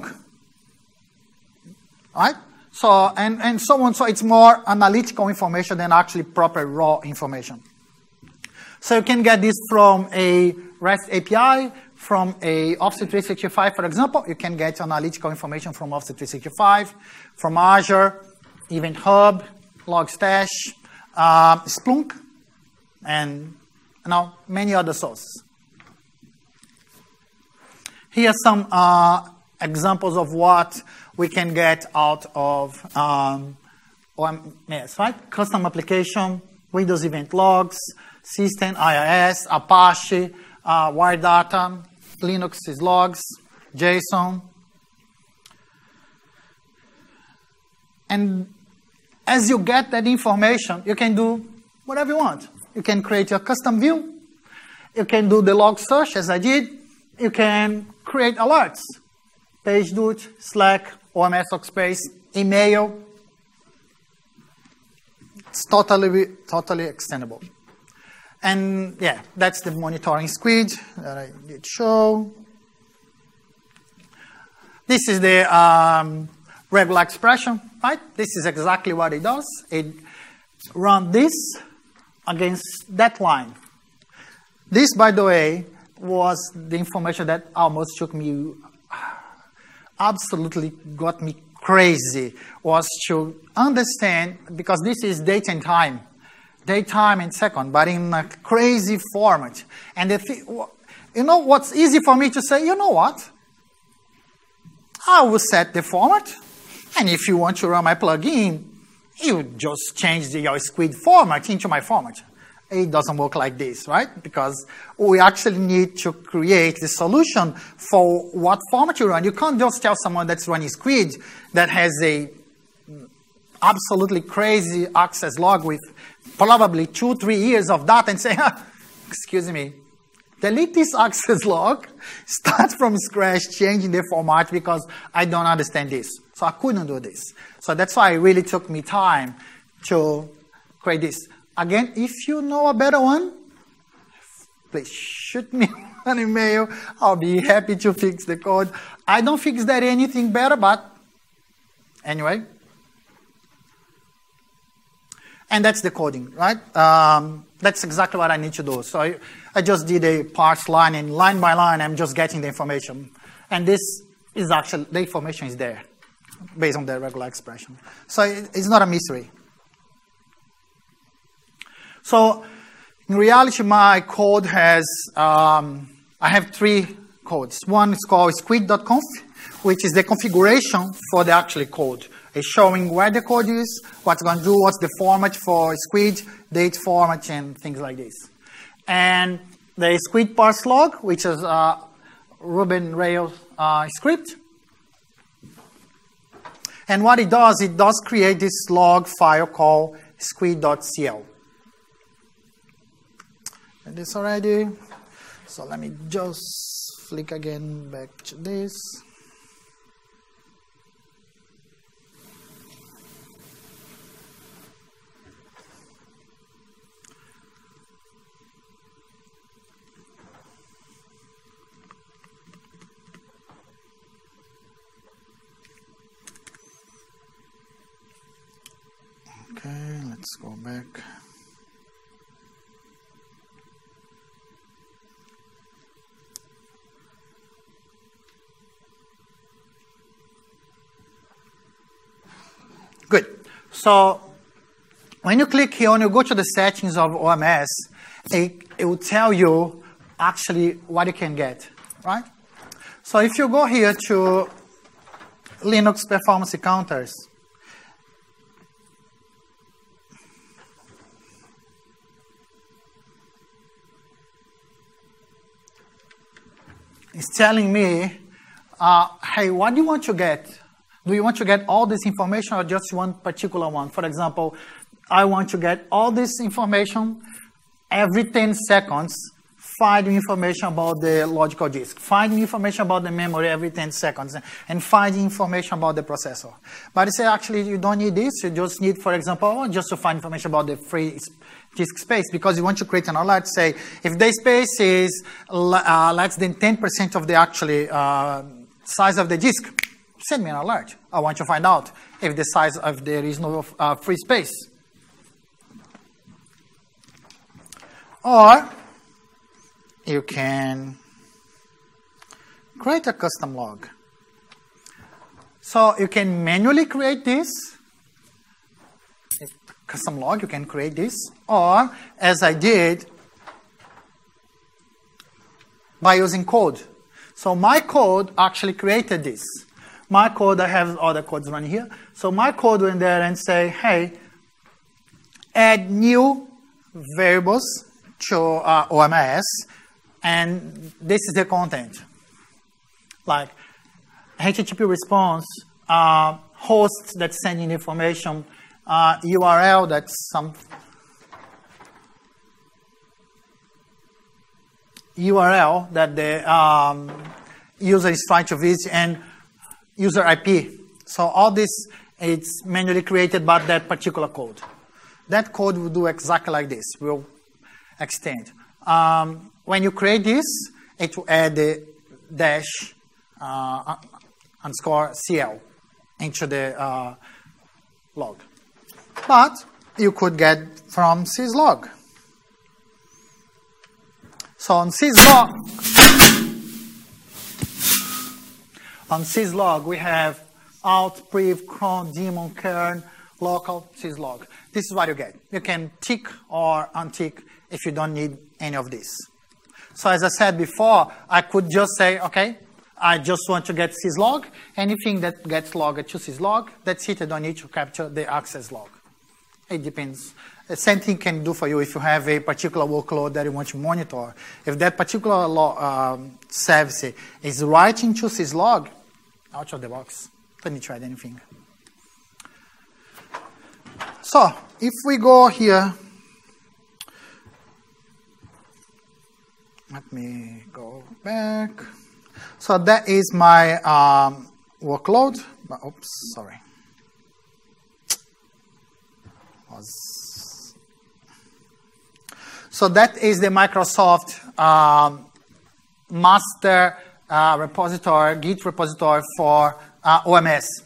All right? So, and, and so on. So it's more analytical information than actually proper raw information. So you can get this from a REST A P I, from a Office three sixty-five, for example. You can get analytical information from Office three sixty-five, from Azure, Event Hub, Logstash, uh, Splunk, and you know, many other sources. Here are some uh, examples of what we can get out of um, O M S, right? Custom application, Windows Event Logs, System, I I S, Apache, uh, Wire Data, Linux Logs, JSON. And as you get that information, you can do whatever you want. You can create your custom view. You can do the log search, as I did. You can create alerts. PageDoot, Slack, O M S Workspace, email. It's totally, totally extendable. And yeah, that's the monitoring squid that I did show. This is the um, regular expression, right? This is exactly what it does. It runs this against that line. This, by the way, was the information that almost took me, absolutely got me crazy, was to understand, because this is date and time, date, time, and second, but in a crazy format. And the th you know what's easy for me to say? You know what? I will set the format, and if you want to run my plugin, you just change the, your squid format into my format. It doesn't work like this, right? Because we actually need to create the solution for what format you run. You can't just tell someone that's running squid that has a absolutely crazy access log with probably two, three years of data and say, excuse me, delete this access log, start from scratch, changing the format because I don't understand this. So I couldn't do this. So that's why it really took me time to create this. Again, if you know a better one, please shoot me an email. I'll be happy to fix the code. I don't fix that anything better, but anyway. And that's the coding, right? Um, that's exactly what I need to do. So I, I just did a parse line, and line by line, I'm just getting the information. And this is actually, the information is there based on the regular expression. So it, it's not a mystery. So in reality, my code has, um, I have three codes. One is called squid dot conf, which is the configuration for the actual code. It's showing where the code is, what's going to do, what's the format for squid, date format, and things like this. And the squid parse log, which is a Ruby on Rails uh, script. And what it does, it does create this log file called squid dot c l. And this already. So let me just flick again back to this. Okay, let's go back. Good. So when you click here, when you go to the settings of O M S, it, it will tell you actually what you can get, right? So if you go here to Linux performance counters, it's telling me, uh, hey, what do you want to get? Do you want to get all this information or just one particular one? For example, I want to get all this information every ten seconds, find information about the logical disk, find information about the memory every ten seconds, and find information about the processor. But you say, actually, you don't need this. You just need, for example, just to find information about the free disk space, because you want to create an alert, say, if the space is uh, less than ten percent of the actually uh, size of the disk, send me an alert. I want to find out if the size of there is no uh, free space. Or you can create a custom log. So you can manually create this. Custom log, you can create this. Or, as I did, by using code. So my code actually created this. My code, I have other codes running here. So my code went there and say, hey, add new variables to uh, O M S, and this is the content. Like H T T P response, uh, host that's sending information, uh, U R L that's some U R L that the um, user is trying to visit, and user I P. So all this, it's manually created by that particular code. That code will do exactly like this. Will extend. Um, when you create this, it will add the dash uh, underscore C L into the uh, log. But you could get from syslog. So on syslog, on syslog we have alt, priv, cron, daemon, kern, local, syslog. This is what you get. You can tick or untick if you don't need any of this. So as I said before, I could just say, okay, I just want to get syslog. Anything that gets logged to syslog, that's it. I don't need to capture the access log. It depends. The same thing can do for you if you have a particular workload that you want to monitor. If that particular log, um, service is writing to syslog, out of the box. Don't need to add anything. So if we go here, let me go back. So that is my um, workload. Oops, sorry. Was so that is the Microsoft um, master uh, repository, Git repository for uh, O M S.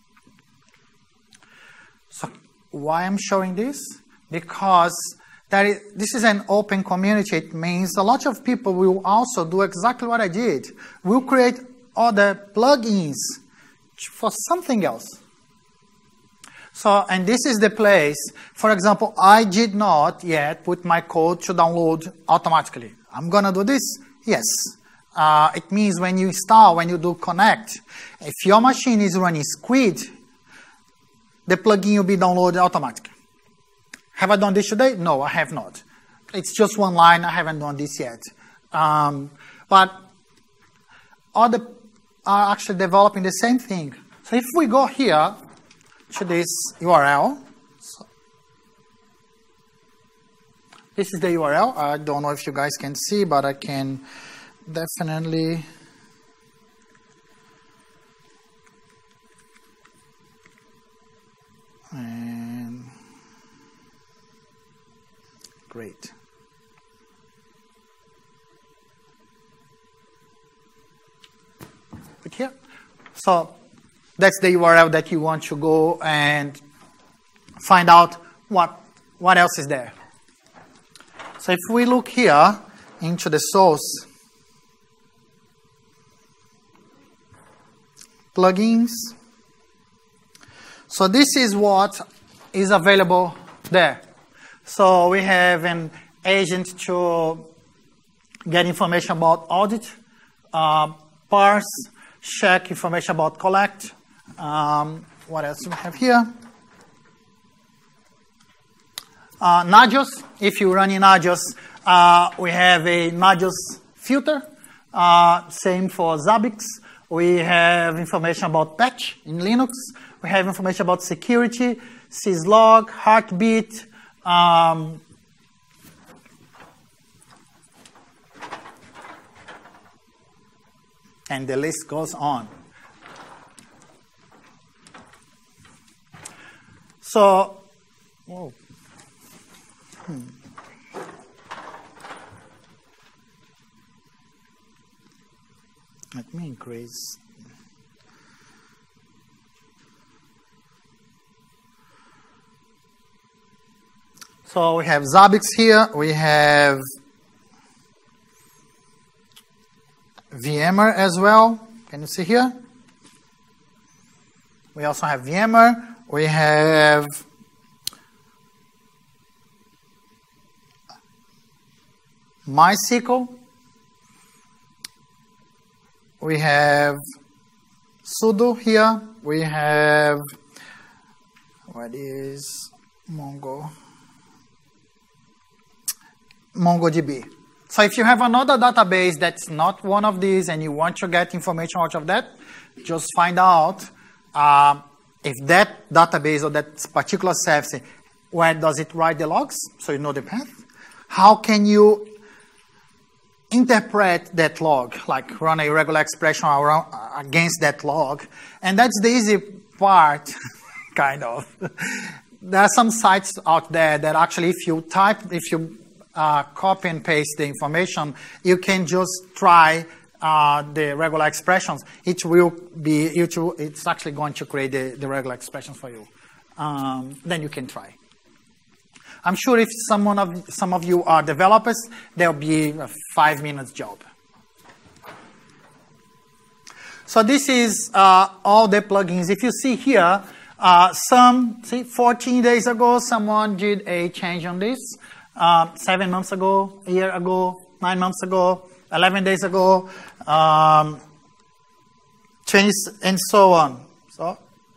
So why I'm showing this? Because that is, this is an open community. It means a lot of people will also do exactly what I did. We'll create other plugins for something else. So, and this is the place, for example, I did not yet put my code to download automatically. I'm going to do this? Yes. Uh, it means when you install, when you do connect, if your machine is running Squid, the plugin will be downloaded automatically. Have I done this today? No, I have not. It's just one line. I haven't done this yet. Um, but other are actually developing the same thing. So if we go here to this U R L, so this is the U R L. I don't know if you guys can see, but I can definitely. And great. Look here. So that's the U R L that you want to go and find out what, what else is there. So if we look here into the source, plugins. So this is what is available there. So we have an agent to get information about audit, uh, parse, check information about collect. Um, what else do we have here? Uh, Nagios. If you run in Nagios, uh, we have a Nagios filter. Uh, same for Zabbix. We have information about patch in Linux. We have information about security, syslog, heartbeat. Um, and the list goes on. So, whoa. Hmm. Let me increase. So we have Zabbix here. We have VMware as well. Can you see here? We also have VMware. We have MySQL. We have sudo here. We have, what is Mongo? MongoDB. So if you have another database that's not one of these and you want to get information out of that, just find out uh, if that database or that particular service, where does it write the logs, so you know the path. How can you interpret that log, like run a regular expression against that log. And that's the easy part, kind of. There are some sites out there that actually, if you type, if you uh, copy and paste the information, you can just try uh, the regular expressions. It will be, it will, it's actually going to create the, the regular expressions for you. Um, then you can try. I'm sure if someone of, some of you are developers, there'll be a five minutes job. So this is uh, all the plugins. If you see here, uh, some, see, fourteen days ago, someone did a change on this. Uh, seven months ago, a year ago, nine months ago, eleven days ago, um, twenty, and so on. So,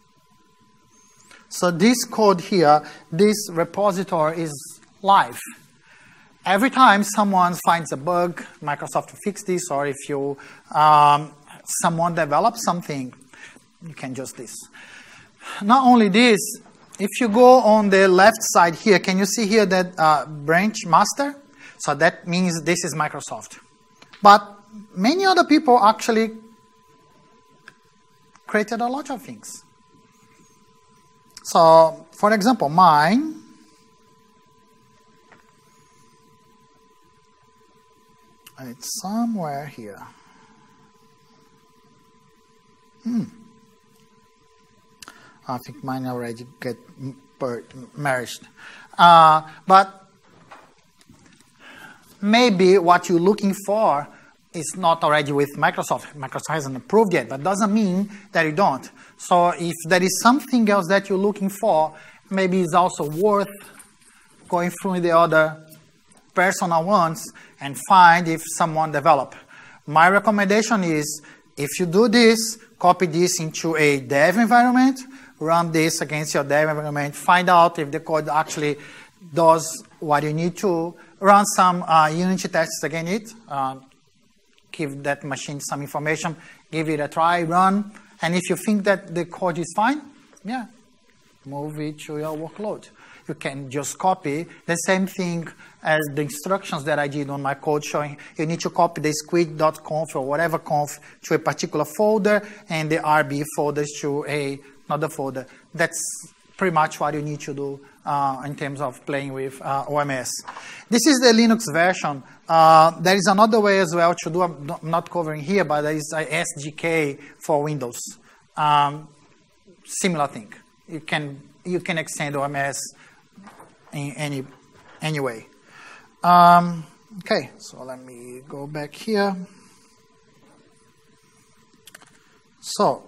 so this code here, this repository is live. Every time someone finds a bug, Microsoft will fix this, or if you um, someone develops something, you can just this. Not only this, if you go on the left side here, can you see here that uh, branch master? So that means this is Microsoft. But many other people actually created a lot of things. So, for example, mine, it's somewhere here. Hmm. I think mine already get merged. Uh, but maybe what you're looking for is not already with Microsoft. Microsoft hasn't approved yet, but doesn't mean that you don't. So if there is something else that you're looking for, maybe it's also worth going through the other personal ones and find if someone developed. My recommendation is, if you do this, copy this into a dev environment, run this against your dev environment, find out if the code actually does what you need to, run some uh, unity tests against it, uh, give that machine some information, give it a try, run, and if you think that the code is fine, yeah, move it to your workload. You can just copy the same thing as the instructions that I did on my code showing you need to copy the squid dot conf or whatever conf to a particular folder and the R B folders to a, another folder. That's pretty much what you need to do uh, in terms of playing with uh, O M S. This is the Linux version. Uh, there is another way as well to do, I'm not covering here, but there is a S D K for Windows. Um, similar thing. You can, you can extend O M S in any, any way. Um, okay, so let me go back here. So,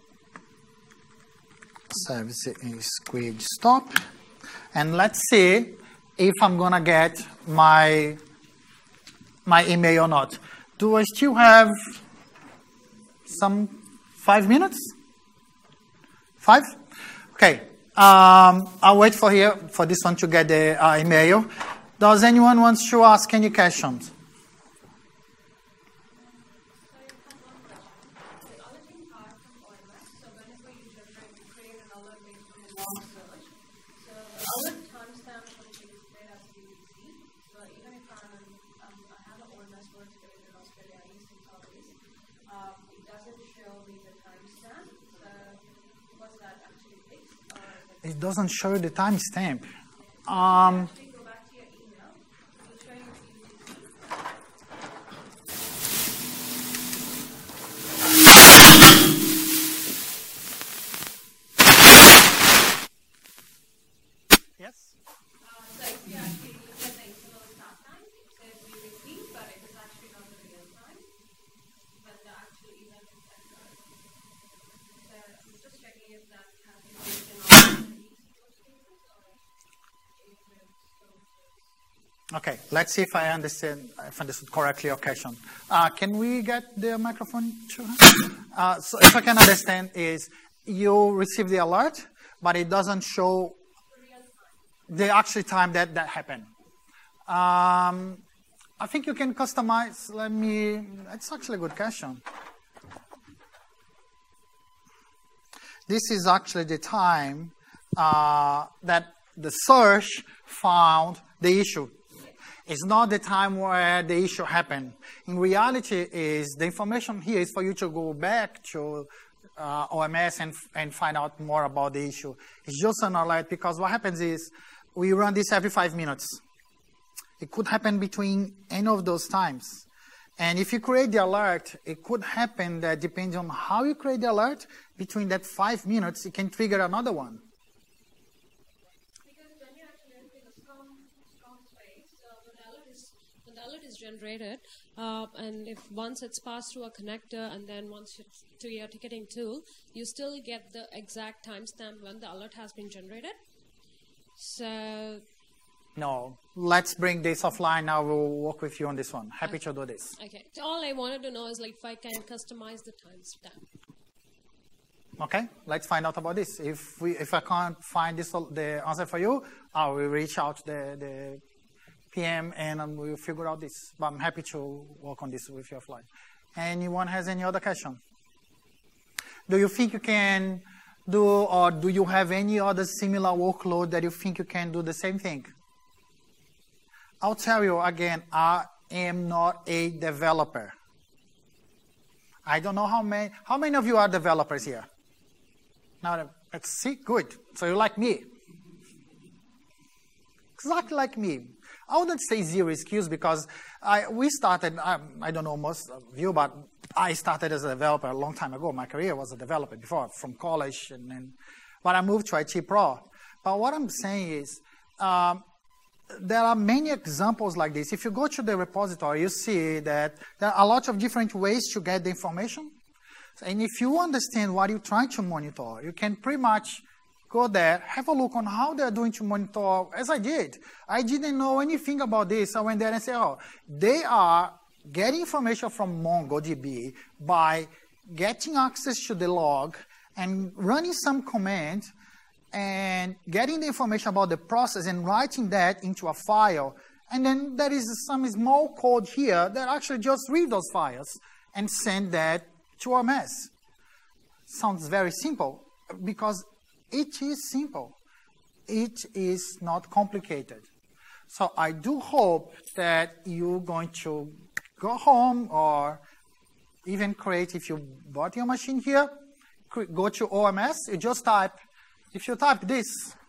service is squid stop. And let's see if I'm going to get my, my email or not. Do I still have some five minutes? Five? Okay. Um, I'll wait for here for this one to get the uh, email. Does anyone want to ask any questions? It doesn't show the timestamp. Um, yes? Uh, so if you actually look at the external start time, it says we repeat, but it is actually not the real time, but the actual event is set. So I'm just checking if that has been taken off. Okay, let's see if I understand, if I understood correctly your question. Uh, can we get the microphone to her? Uh, so if I can understand is, you receive the alert, but it doesn't show the actual time that that happened. Um, I think you can customize, let me, it's actually a good question. This is actually the time uh, that the search found the issue. It's not the time where the issue happened. In reality, is the information here is for you to go back to uh, O M S and, and find out more about the issue. It's just an alert because what happens is we run this every five minutes. It could happen between any of those times. And if you create the alert, it could happen that depending on how you create the alert, between that five minutes, it can trigger another one. Because when you actually enter the Scrum, Scrum space, uh, when the alert is when the alert is generated, uh, and if once it's passed through a connector, and then once it's to your ticketing tool, you still get the exact timestamp when the alert has been generated. So. No, let's bring this offline. Now we'll work with you on this one. Happy okay. to do this. Okay. So all I wanted to know is like if I can customize the timestamp. Okay, let's find out about this. If we, if I can't find this, the answer for you, I will reach out to the, the P M and um, we'll figure out this. But I'm happy to work on this with you offline. Anyone has any other question? Do you think you can do, or do you have any other similar workload that you think you can do the same thing? I'll tell you again, I am not a developer. I don't know how many, how many of you are developers here? Now, let's see, good. So you're like me. Exactly like me. I wouldn't say zero skills because I, we started, I, I don't know most of you, but I started as a developer a long time ago. My career was a developer before, from college, and then, but I moved to I T Pro. But what I'm saying is, um, there are many examples like this. If you go to the repository, you see that there are a lot of different ways to get the information. And if you understand what you're trying to monitor, you can pretty much go there, have a look on how they're doing to monitor, as I did. I didn't know anything about this. I went there and said, oh, they are getting information from MongoDB by getting access to the log and running some command and getting the information about the process and writing that into a file. And then there is some small code here that actually just read those files and send that to O M S. Sounds very simple because it is simple. It is not complicated. So I do hope that you're going to go home or even create, if you bought your machine here, go to O M S, you just type, if you type this,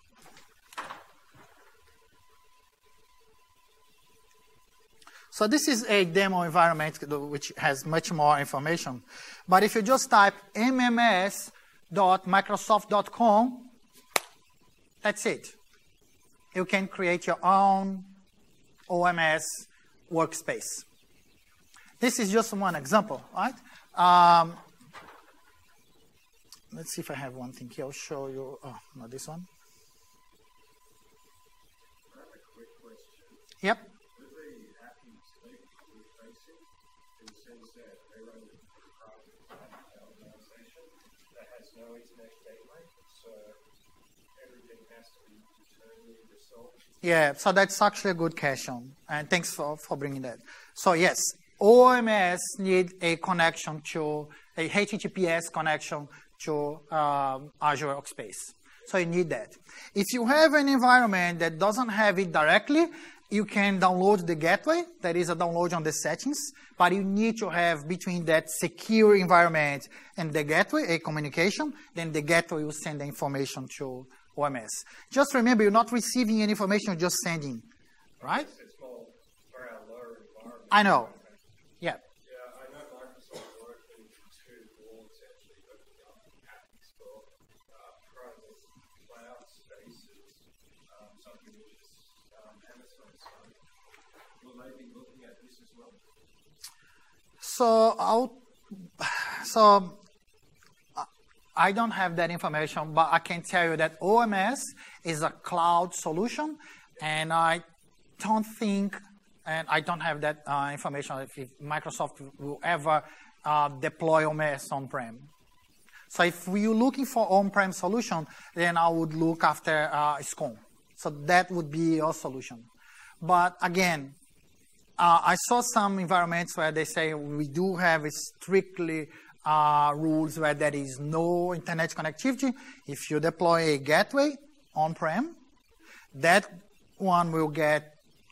so this is a demo environment which has much more information. But if you just type m m s dot microsoft dot com, that's it. You can create your own O M S workspace. This is just one example, right? Um, let's see if I have one thing here. I'll show you. Oh, not this one. I have a quick question. Yep. With the hacking sleep we're facing, in the sense that they run a private organization that has no internet gateway, so everything has to be internally resolved. Yeah, so that's actually a good question, and thanks for, for bringing that. So yes, O M S need a connection to, a H T T P S connection to um, Azure Workspace. So you need that. If you have an environment that doesn't have it directly, you can download the gateway. There is a download on the settings, but you need to have between that secure environment and the gateway a communication. Then the gateway will send the information to O M S. Just remember, you're not receiving any information, you're just sending, right? It's more for our lower environment. I know. Yeah. Yeah, I know Microsoft working two walls actually, but patents for uh, private cloud spaces, um, something which is um, Amazon. So will they be looking at this as well? So I'll, so I don't have that information, but I can tell you that O M S is a cloud solution, and I don't think, and I don't have that uh, information if, if Microsoft will ever uh, deploy O M S on-prem. So if you're looking for on-prem solution, then I would look after uh, S C O M. So that would be your solution. But again, uh, I saw some environments where they say we do have strictly uh, rules where there is no internet connectivity. If you deploy a gateway on-prem, that one will get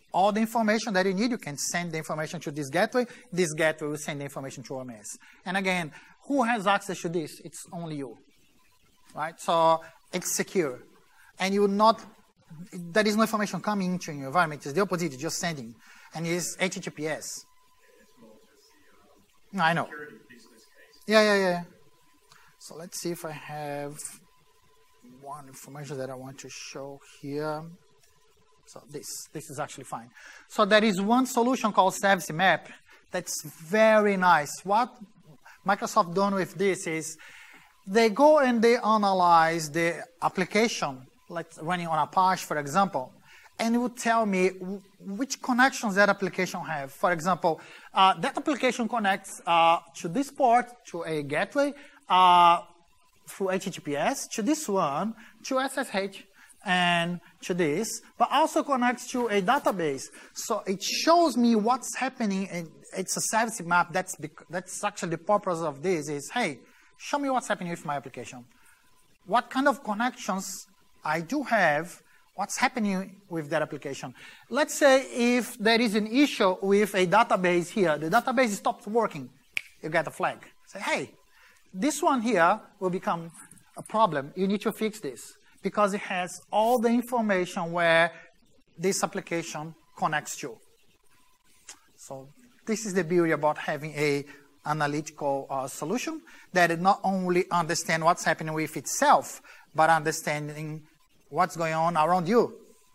all the information that you need. You can send the information to this gateway. This gateway will send the information to O M S. And again, who has access to this? It's only you, right? So it's secure. And you will not, there is no information coming into your environment. It's the opposite, it's just sending. And it's H T T P S. It's more just the um, I know. security business case. Yeah, yeah, yeah. So let's see if I have one information that I want to show here. So this, this is actually fine. So there is one solution called Service Map that's very nice. What Microsoft done with this is they go and they analyze the application, like running on Apache, for example, and it will tell me which connections that application have. For example, uh, that application connects uh, to this port, to a gateway, uh, through H T T P S, to this one, to S S H, and to this, but also connects to a database. So it shows me what's happening, and it's a service map. That's, that's actually the purpose of this is, hey, show me what's happening with my application. What kind of connections I do have, what's happening with that application. Let's say if there is an issue with a database here, the database stops working, you get a flag. Say, hey, this one here will become a problem. You need to fix this because it has all the information where this application connects to. So this is the beauty about having a analytical uh, solution that it not only understands what's happening with itself, but understanding what's going on around you.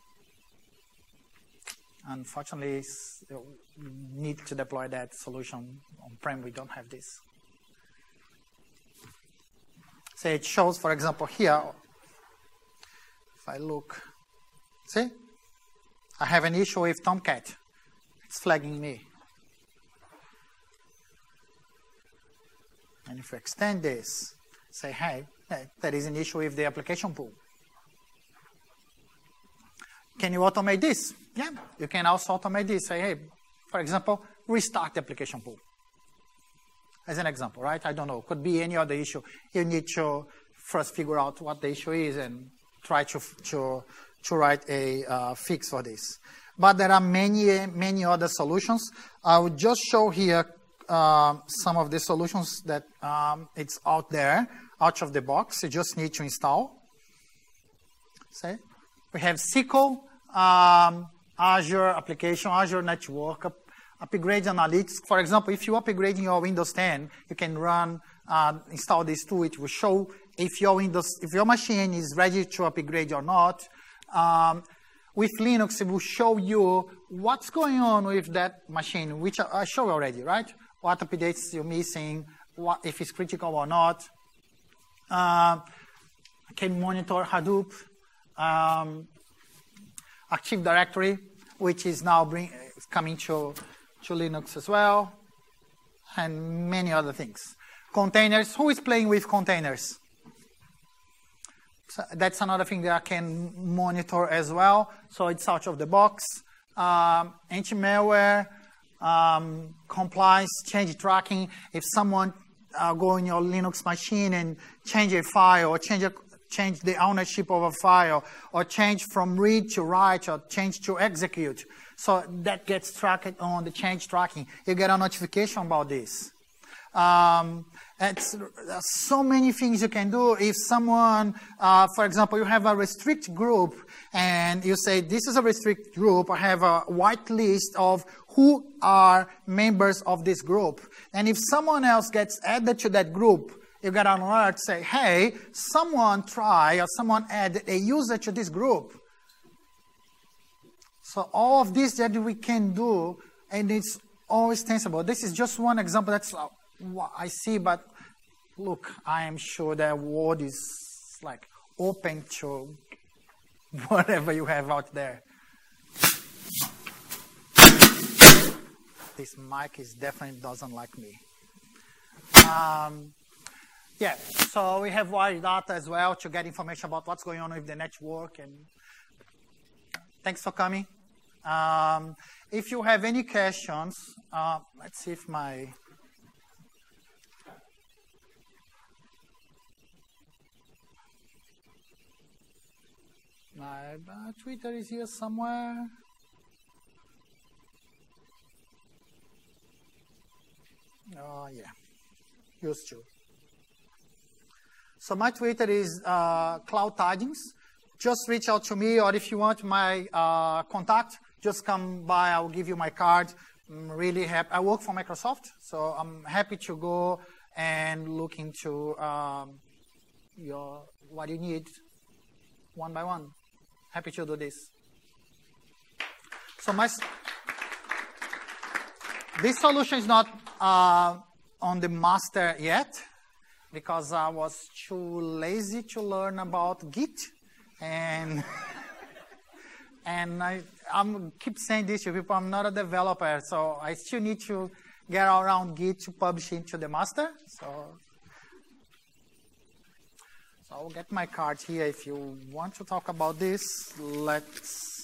Unfortunately, we need to deploy that solution on-prem. We don't have this. So it shows, for example, here, if I look, see? I have an issue with Tomcat. It's flagging me. And if we extend this, say, hey, there is an issue with the application pool. Can you automate this? Yeah, you can also automate this. Say, hey, for example, restart the application pool. As an example, right? I don't know. Could be any other issue. You need to first figure out what the issue is and try to to, to write a uh, fix for this. But there are many, many other solutions. I will just show here uh, some of the solutions that um, it's out there, out of the box. You just need to install. See? We have S Q L, um, Azure Application, Azure Network, Upgrade Analytics. For example, if you're upgrading your Windows ten, you can run, uh, install this tool. It will show if your Windows, if your machine is ready to upgrade or not. Um, with Linux, it will show you what's going on with that machine, which I, I show already, right? What updates you're missing, what, if it's critical or not. Uh, I can monitor Hadoop, um, Active Directory, which is now bring, coming to to Linux as well, and many other things. Containers, who is playing with containers? So that's another thing that I can monitor as well. So it's out of the box. Um, anti-malware, um, compliance, change tracking. If someone uh, go in your Linux machine and change a file or change a change the ownership of a file, or change from read to write, or change to execute. So that gets tracked on the change tracking. You get a notification about this. Um, it's, there's so many things you can do. If someone, uh, for example, you have a restrict group, and you say, this is a restrict group, I have a white list of who are members of this group. And if someone else gets added to that group, you get an alert say, hey, someone try or someone add a user to this group. So all of this that we can do, and it's all extensible. This is just one example. That's what I see, but look, I am sure that world is like open to whatever you have out there. This mic is definitely doesn't like me. Um, Yeah, so we have wire data as well to get information about what's going on with the network. And thanks for coming. Um, if you have any questions, uh, let's see if my my uh, Twitter is here somewhere. Uh, yeah, used to. So my Twitter is uh, Cloud Tidings. Just reach out to me, or if you want my uh, contact, just come by. I'll give you my card. I'm really happy. I work for Microsoft, so I'm happy to go and look into um, your what you need one by one. Happy to do this. So my this solution is not uh, on the master yet because I was too lazy to learn about Git, and and I I'm keep saying this to people. I'm not a developer, so I still need to get around Git to publish into the master. So, so I'll get my card here. If you want to talk about this, let's.